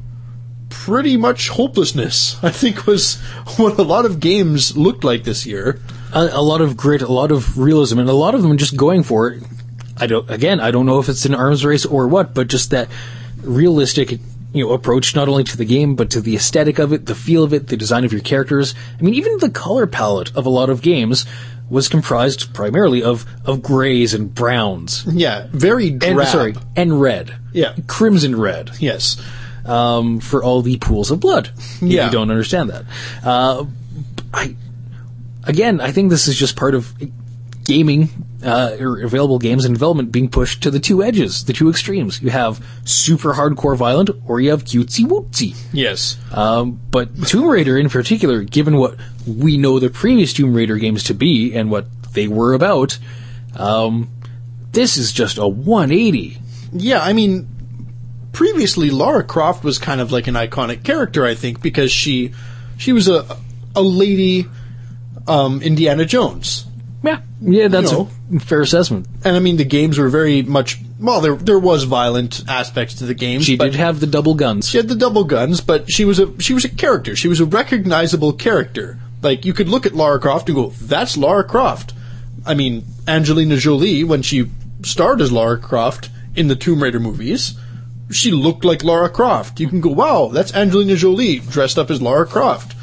pretty much hopelessness, I think, was what a lot of games looked like this year. A, a lot of grit, a lot of realism, and a lot of them just going for it. I don't, again, I don't know if it's an arms race or what, but just that realistic, you know, approach not only to the game, but to the aesthetic of it, the feel of it, the design of your characters. I mean, even the color palette of a lot of games was comprised primarily of, of grays and browns. Yeah, very drab. And, sorry, and red. Yeah. Crimson red. Yes. Um, for all the pools of blood. If Yeah. you don't understand that. Uh, I, again, I think this is just part of gaming, uh, or available games in development being pushed to the two edges, the two extremes. You have super hardcore violent, or you have cutesy wootsy. Yes. Um, but Tomb Raider in particular, given what we know the previous Tomb Raider games to be and what they were about, um, this is just a one eighty. Yeah, I mean, previously Lara Croft was kind of like an iconic character, I think, because she she was a a lady um, Indiana Jones. Yeah, yeah, that's You know. a fair assessment. And I mean, the games were very much, well, there there was violent aspects to the games. She but did have the double guns. She had the double guns, but she was a she was a character. She was a recognizable character. Like, you could look at Lara Croft and go, that's Lara Croft. I mean, Angelina Jolie, when she starred as Lara Croft in the Tomb Raider movies, she looked like Lara Croft. You can go, wow, that's Angelina Jolie dressed up as Lara Croft.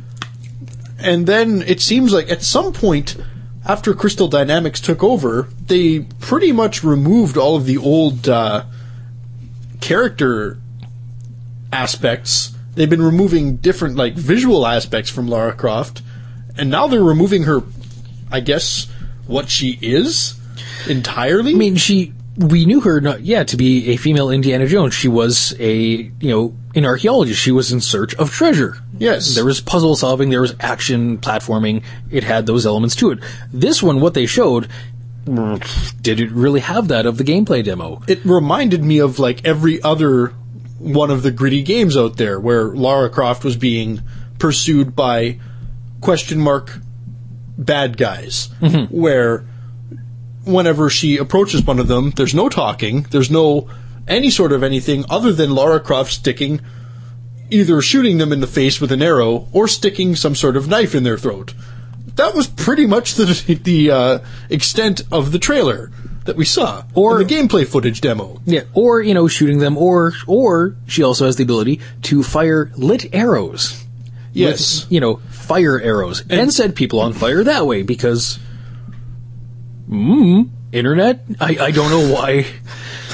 And then it seems like at some point, after Crystal Dynamics took over, they pretty much removed all of the old uh, character aspects. They've been removing different, like, visual aspects from Lara Croft, and now they're removing her, I guess, what she is entirely. I mean, she, we knew her not, yeah, to be a female Indiana Jones. She was a, you know, an archaeologist. She was in search of treasure. Yes. There was puzzle solving, there was action, platforming. It had those elements to it. This one, what they showed, did it really have that of the gameplay demo? It reminded me of, like, every other one of the gritty games out there where Lara Croft was being pursued by question mark bad guys. Mm-hmm. Where whenever she approaches one of them, there's no talking, there's no any sort of anything other than Lara Croft sticking, either shooting them in the face with an arrow or sticking some sort of knife in their throat. That was pretty much the the uh, extent of the trailer that we saw, or the gameplay footage demo. Yeah, or, you know, shooting them, or or she also has the ability to fire lit arrows. Yes. With, you know, fire arrows. And, and set people on fire that way, because... Mmm, internet? I, I don't know why.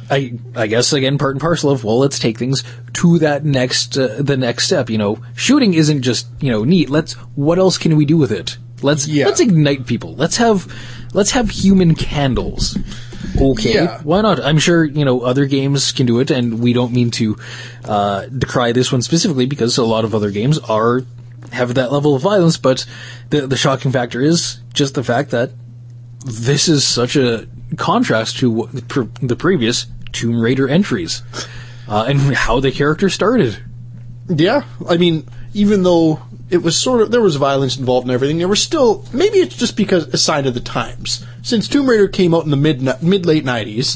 I I guess again part and parcel of, well, let's take things to that next uh, the next step. You know, shooting isn't just, you know, neat. Let's what else can we do with it? Let's Yeah. let's ignite people. Let's have let's have human candles. Okay, Yeah. why not? I'm sure, you know, other games can do it, and we don't mean to uh, decry this one specifically because a lot of other games are have that level of violence. But the the shocking factor is just the fact that this is such a contrast to what the, pre- the previous Tomb Raider entries, uh, and how the character started. Yeah, I mean, even though it was sort of, there was violence involved and everything, there was still, maybe it's just because a sign of the times. Since Tomb Raider came out in the mid, mid late nineties,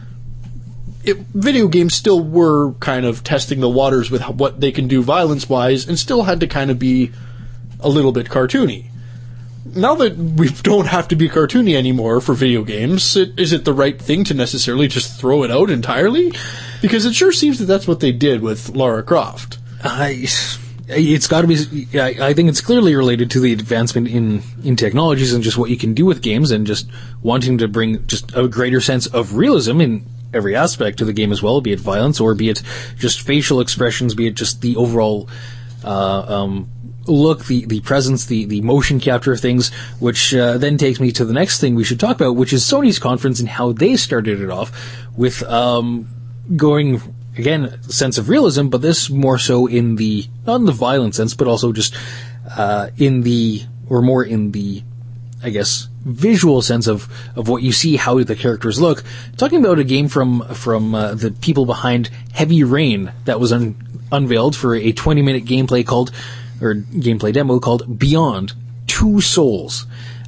it, video games still were kind of testing the waters with what they can do violence-wise, and still had to kind of be a little bit cartoony. Now that we don't have to be cartoony anymore for video games, it, is it the right thing to necessarily just throw it out entirely? Because it sure seems that that's what they did with Lara Croft. I, it's got to be. I, I think it's clearly related to the advancement in in technologies and just what you can do with games, and just wanting to bring just a greater sense of realism in every aspect to the game as well, be it violence or be it just facial expressions, be it just the overall uh, um, look, the, the presence, the, the motion capture of things, which uh, then takes me to the next thing we should talk about, which is Sony's conference and how they started it off with um, going, again, sense of realism, but this more so in the, not in the violent sense, but also just uh, in the, or more in the, I guess, visual sense of, of what you see, how the characters look. Talking about a game from from uh, the people behind Heavy Rain that was un- unveiled for a twenty minute gameplay called, or gameplay demo called Beyond Two Souls.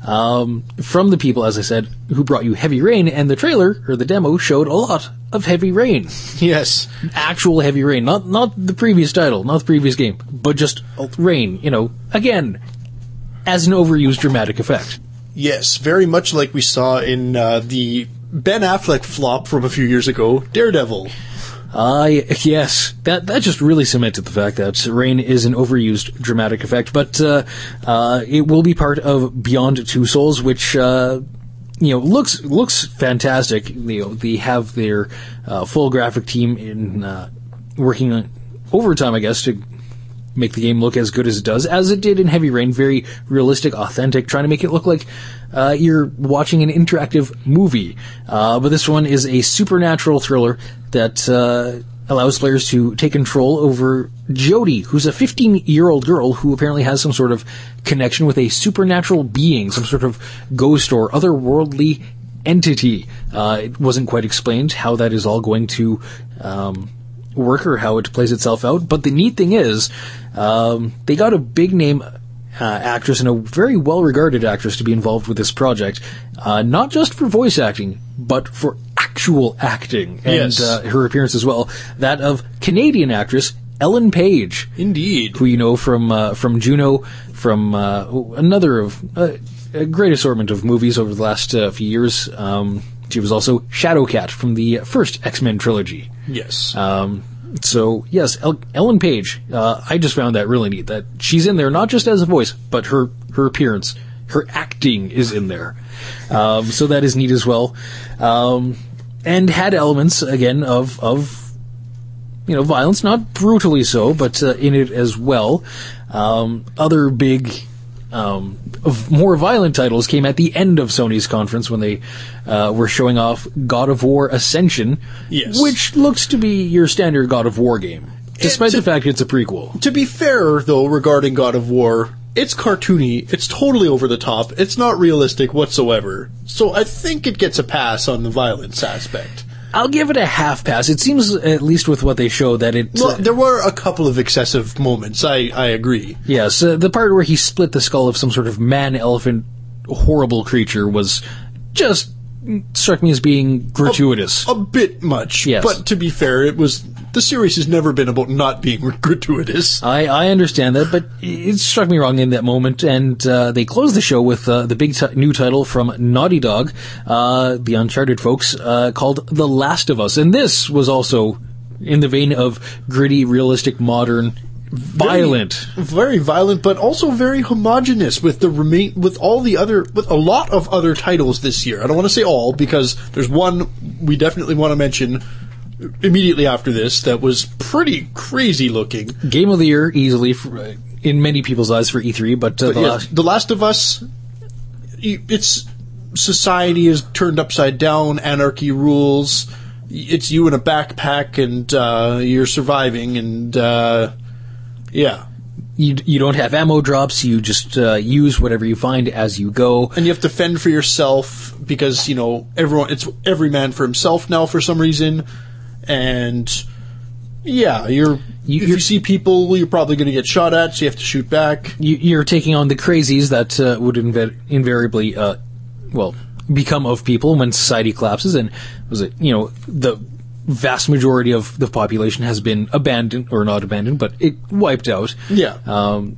Um, from the people, as I said, who brought you Heavy Rain, and the trailer, or the demo, showed a lot of Heavy Rain. Yes. Actual Heavy Rain. Not, not the previous title, not the previous game, but just rain, you know, again, as an overused dramatic effect. Yes, very much like we saw in uh, the Ben Affleck flop from a few years ago, Daredevil. Uh, yes, that that just really cemented the fact that rain is an overused dramatic effect, but uh, uh, it will be part of Beyond Two Souls, which uh, you know looks looks fantastic. You know, they have their uh, full graphic team in uh, working on overtime, I guess, to make the game look as good as it does, as it did in Heavy Rain. Very realistic, authentic, trying to make it look like uh, you're watching an interactive movie. Uh, but this one is a supernatural thriller that uh, allows players to take control over Jodie, who's a fifteen-year-old girl who apparently has some sort of connection with a supernatural being, some sort of ghost or otherworldly entity. Uh, it wasn't quite explained how that is all going to um, work or how it plays itself out. But the neat thing is, um, they got a big name uh, actress and a very well-regarded actress to be involved with this project, uh, not just for voice acting, but for actual acting, and Yes. uh, her appearance as well. That of Canadian actress Ellen Page, Indeed. who you know from uh, from Juno, from uh, another of uh, a great assortment of movies over the last uh, few years. Um, she was also Shadowcat from the first X-Men trilogy. Yes. Um, so yes, El- Ellen Page. Uh, I just found that really neat that she's in there not just as a voice, but her her appearance, her acting is in there. Um, so that is neat as well, um, and had elements again of of you know violence, not brutally so, but uh, in it as well. Um, other big. Um, of more violent titles came at the end of Sony's conference when they uh, were showing off God of War Ascension, Yes. which looks to be your standard God of War game, despite It- the fact it's a prequel. To be fair, though, regarding God of War, it's cartoony, it's totally over the top, it's not realistic whatsoever. So I think it gets a pass on the violence aspect. I'll give it a half pass. It seems, at least with what they show, that it... Well, uh, there were a couple of excessive moments, I, I agree. yes, uh, the part where he split the skull of some sort of man-elephant horrible creature was just... struck me as being gratuitous. A bit much. Yes. But to be fair, it was... The series has never been about not being gratuitous. I, I understand that, but it struck me wrong in that moment, and uh, they closed the show with uh, the big t- new title from Naughty Dog, uh, the Uncharted folks, uh, called The Last of Us. And this was also in the vein of gritty, realistic, modern violent. Very, very violent, but also very homogenous with the remain with all the other with a lot of other titles this year. I don't want to say all because there's one we definitely want to mention immediately after this that was pretty crazy looking. Game of the year easily for, in many people's eyes for E three, but, uh, but the, yeah, last- the Last of Us, it's society is turned upside down, anarchy rules. It's you in a backpack and uh, you're surviving, and uh, yeah. You you don't have ammo drops. You just uh, use whatever you find as you go, and you have to fend for yourself because you know everyone. It's every man for himself now for some reason, and yeah, you're. You, if you see people, you're probably going to get shot at, so you have to shoot back. You, you're taking on the crazies that uh, would inv- invariably, uh, well, become of people when society collapses, and was it you know the vast majority of the population has been abandoned, or not abandoned, but it wiped out. Yeah. Um,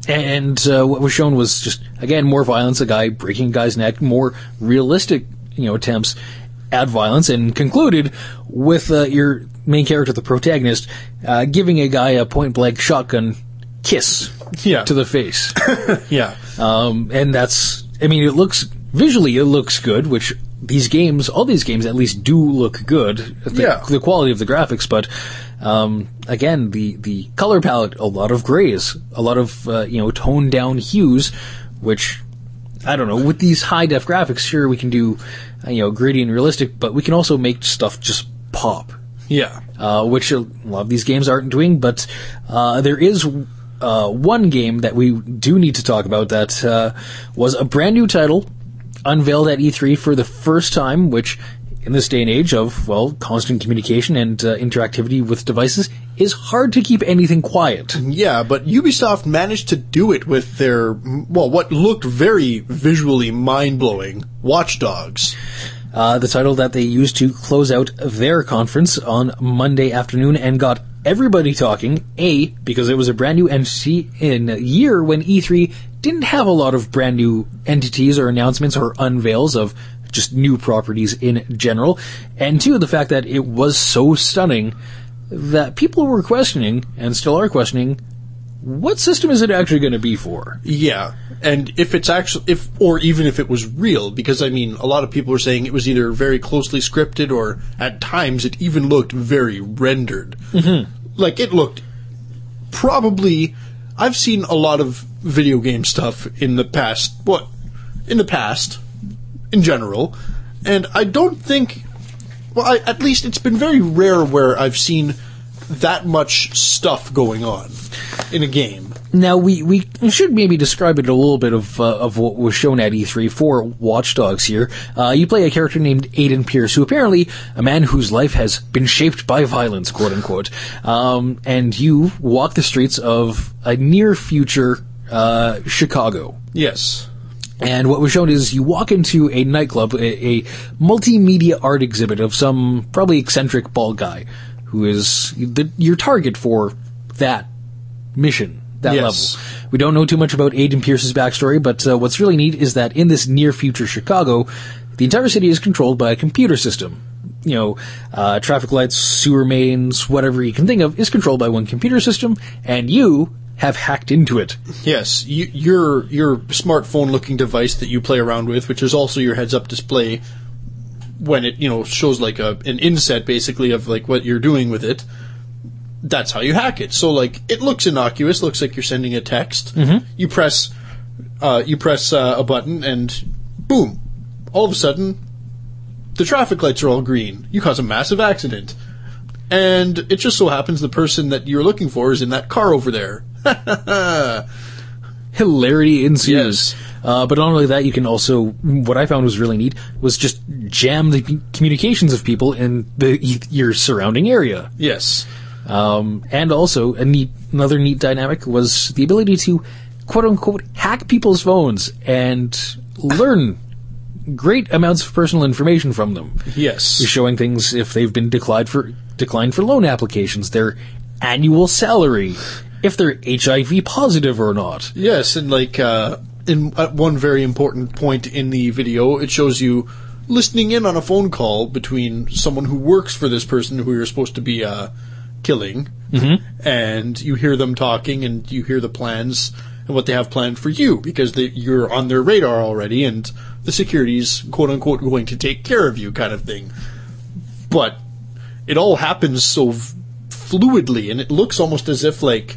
and uh, what was shown was just, again, more violence, a guy breaking a guy's neck, more realistic, you know, attempts at violence, and concluded with uh, your main character, the protagonist, uh, giving a guy a point-blank shotgun kiss yeah. to the face. yeah. Um, and that's, I mean, it looks, visually it looks good, which these games, all these games at least do look good. The, yeah. the quality of the graphics, but, um, again, the, the color palette, a lot of grays, a lot of, uh, you know, toned down hues, which, I don't know, with these high def graphics, sure, we can do, uh, you know, gritty and realistic, but we can also make stuff just pop. Yeah. Uh, which a lot of these games aren't doing, but, uh, there is, uh, one game that we do need to talk about that, uh, was a brand new title, unveiled at E three for the first time, which in this day and age of, well, constant communication and uh, interactivity with devices, is hard to keep anything quiet. Yeah, but Ubisoft managed to do it with their, well, what looked very visually mind-blowing, Watch Dogs. Uh, the title that they used to close out their conference on Monday afternoon and got everybody talking, A, because it was a brand new entity in a year when E three didn't have a lot of brand new entities or announcements or unveils of just new properties in general, and two, the fact that it was so stunning that people were questioning, and still are questioning, what system is it actually going to be for? Yeah, and if it's actually, if, or even if it was real, because I mean, a lot of people were saying it was either very closely scripted or at times it even looked very rendered. Mm-hmm. Like, it looked probably, I've seen a lot of video game stuff in the past, what, in the past, in general, and I don't think, well, I, at least it's been very rare where I've seen that much stuff going on in a game. Now, we, we should maybe describe it a little bit of uh, of what was shown at E three for Watch Dogs here. Uh, you play a character named Aiden Pierce, who apparently a man whose life has been shaped by violence, quote unquote. Um, and you walk the streets of a near future uh, Chicago. Yes. And what was shown is you walk into a nightclub, a, a multimedia art exhibit of some probably eccentric bald guy who is the, your target for that mission, that yes. level. We don't know too much about Aiden Pierce's backstory, but uh, what's really neat is that in this near-future Chicago, the entire city is controlled by a computer system. You know, uh, traffic lights, sewer mains, whatever you can think of is controlled by one computer system, and you have hacked into it. Yes, you, your your smartphone-looking device that you play around with, which is also your heads-up display, when it, you know, shows like a an inset, basically, of like what you're doing with it, that's how you hack it. So, like, it looks innocuous, looks like you're sending a text. Mm-hmm. You press, uh, you press uh, a button, and boom, all of a sudden, the traffic lights are all green. You cause a massive accident. And it just so happens the person that you're looking for is in that car over there. Hilarity ensues. Yes. Uh, but not only that, you can also, what I found was really neat, was just jam the p- communications of people in the your surrounding area. Yes. Um, and also, a neat, another neat dynamic was the ability to, quote-unquote, hack people's phones and learn great amounts of personal information from them. Yes. You're showing things if they've been declined for declined for loan applications, their annual salary, if they're H I V positive or not. Yes, and like uh, in at one very important point in the video, it shows you listening in on a phone call between someone who works for this person who you're supposed to be uh, killing, Mm-hmm. and you hear them talking, and you hear the plans and what they have planned for you, because they, you're on their radar already, and the security's quote-unquote going to take care of you kind of thing. But it all happens so v- fluidly, and it looks almost as if, like,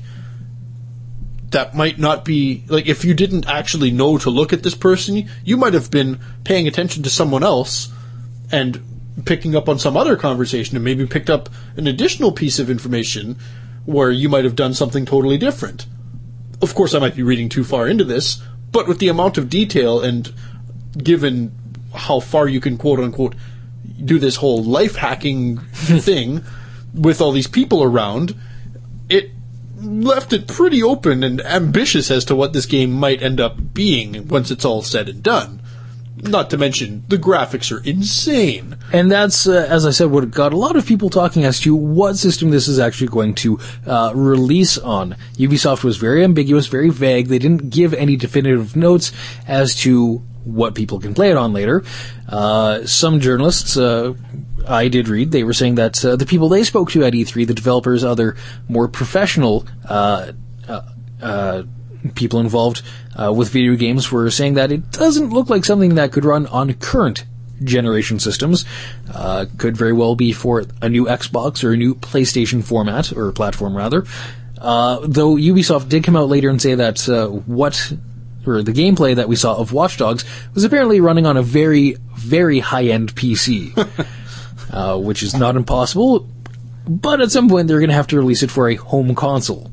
that might not be, like, if you didn't actually know to look at this person, you might have been paying attention to someone else and picking up on some other conversation and maybe picked up an additional piece of information where you might have done something totally different. Of course, I might be reading too far into this, but with the amount of detail and given how far you can quote-unquote do this whole life-hacking thing with all these people around, it left it pretty open and ambitious as to what this game might end up being once it's all said and done. Not to mention, the graphics are insane. And that's, uh, as I said, what got a lot of people talking as to what system this is actually going to uh, release on. Ubisoft was very ambiguous, very vague. They didn't give any definitive notes as to what people can play it on later. Uh, some journalists, uh, I did read, they were saying that uh, the people they spoke to at E three, the developers, other more professional uh, uh, uh, people involved uh, with video games, were saying that it doesn't look like something that could run on current generation systems. Uh, could very well be for a new Xbox or a new PlayStation format, or platform rather. Uh, though Ubisoft did come out later and say that uh, what, or the gameplay that we saw of Watch Dogs was apparently running on a very, very high-end P C. uh, which is not impossible, but at some point they're going to have to release it for a home console.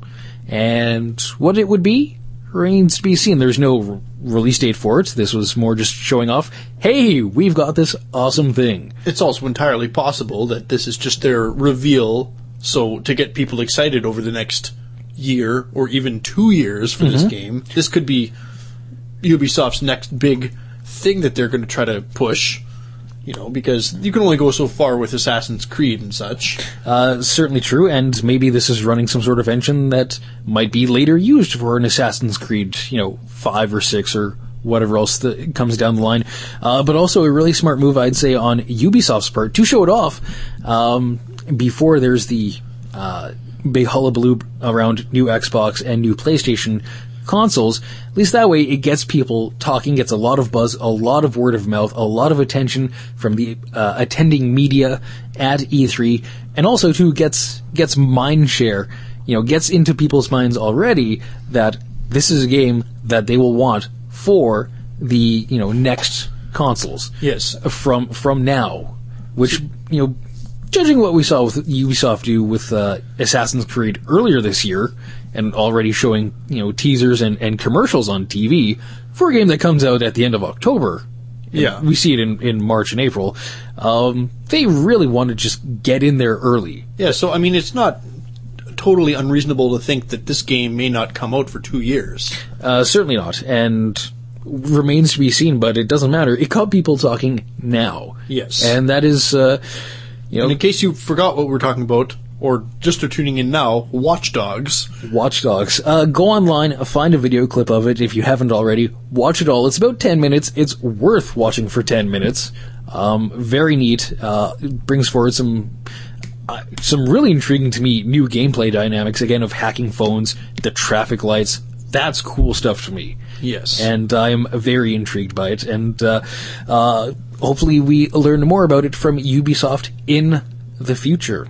And what it would be remains to be seen. There's no re- release date for it. This was more just showing off, hey, we've got this awesome thing. It's also entirely possible that this is just their reveal, so to get people excited over the next year or even two years for mm-hmm. this game. This could be Ubisoft's next big thing that they're going to try to push. You know, because you can only go so far with Assassin's Creed and such. Uh, certainly true, and maybe this is running some sort of engine that might be later used for an Assassin's Creed, you know, five or six or whatever else that comes down the line. Uh, but also a really smart move, I'd say, on Ubisoft's part to show it off um, before there's the uh, big hullabaloo around new Xbox and new PlayStation consoles. At least that way it gets people talking, gets a lot of buzz, a lot of word of mouth, a lot of attention from the uh, attending media at E three, and also too gets gets mind share, you know, gets into people's minds already that this is a game that they will want for the, you know, next consoles. Yes. From from now, which, you know, judging what we saw with Ubisoft do with uh, Assassin's Creed earlier this year, and already showing, you know, teasers and, and commercials on T V for a game that comes out at the end of October. Yeah. We see it in, in March and April. Um, they really want to just get in there early. Yeah, so, I mean, it's not totally unreasonable to think that this game may not come out for two years. Uh, certainly not. And remains to be seen, but it doesn't matter. It got people talking now. Yes. And that is, uh, you know. And in case you forgot what we're talking about, or just are tuning in now, Watch Dogs. Watch Dogs. Uh, go online, find a video clip of it if you haven't already. Watch it all. It's about ten minutes. It's worth watching for ten minutes. Um, very neat. Uh, it brings forward some uh, some really intriguing to me new gameplay dynamics, again, of hacking phones, the traffic lights. That's cool stuff to me. Yes. And I'm very intrigued by it. And uh, uh, hopefully we learn more about it from Ubisoft in the future.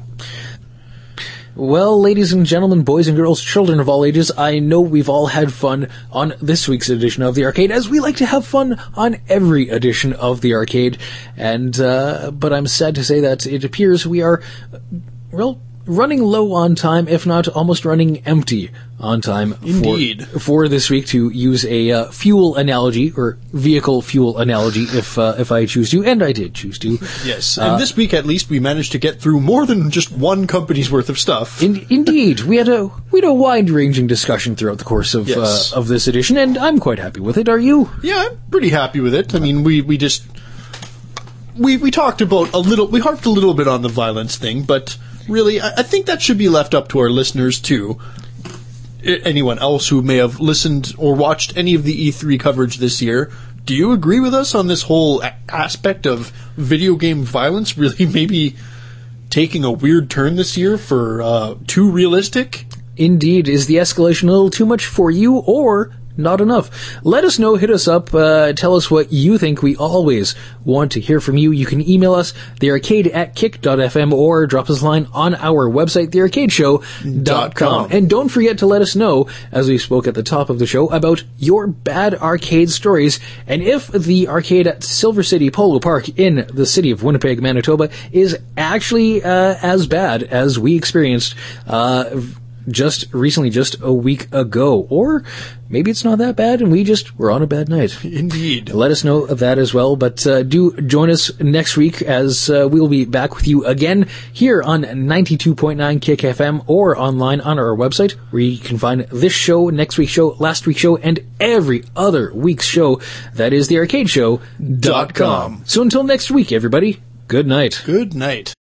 Well, ladies and gentlemen, boys and girls, children of all ages, I know we've all had fun on this week's edition of the Arcade, as we like to have fun on every edition of the Arcade. And, uh, but I'm sad to say that it appears we are, well, running low on time, if not almost running empty on time. Indeed. For, for this week, to use a uh, fuel analogy, or vehicle fuel analogy, if uh, if I choose to, and I did choose to. Yes, uh, and this week at least we managed to get through more than just one company's worth of stuff. In, indeed, we had a we had a wide-ranging discussion throughout the course of yes. uh, of this edition, and I'm quite happy with it. Are you? Yeah, I'm pretty happy with it. I mean, we we just we we talked about a little, we harped a little bit on the violence thing, but really, I, I think that should be left up to our listeners too. Anyone else who may have listened or watched any of the E three coverage this year, do you agree with us on this whole a- aspect of video game violence really maybe taking a weird turn this year for uh, too realistic? Indeed. Is the escalation a little too much for you, or not enough? Let us know. Hit us up. Uh, tell us what you think. We always want to hear from you. You can email us, thearcade at kick dot f m, or drop us a line on our website, the arcade show dot com. And don't forget to let us know, as we spoke at the top of the show, about your bad arcade stories, and if the arcade at Silver City Polo Park in the city of Winnipeg, Manitoba, is actually uh, as bad as we experienced uh just recently, just a week ago. Or maybe it's not that bad and we just were on a bad night. Indeed. Let us know of that as well. But uh, do join us next week, as uh, we'll be back with you again here on ninety-two point nine Kick F M, or online on our website, where you can find this show, next week's show, last week's show, and every other week's show. That is the arcade show dot com. So until next week, everybody, good night. Good night.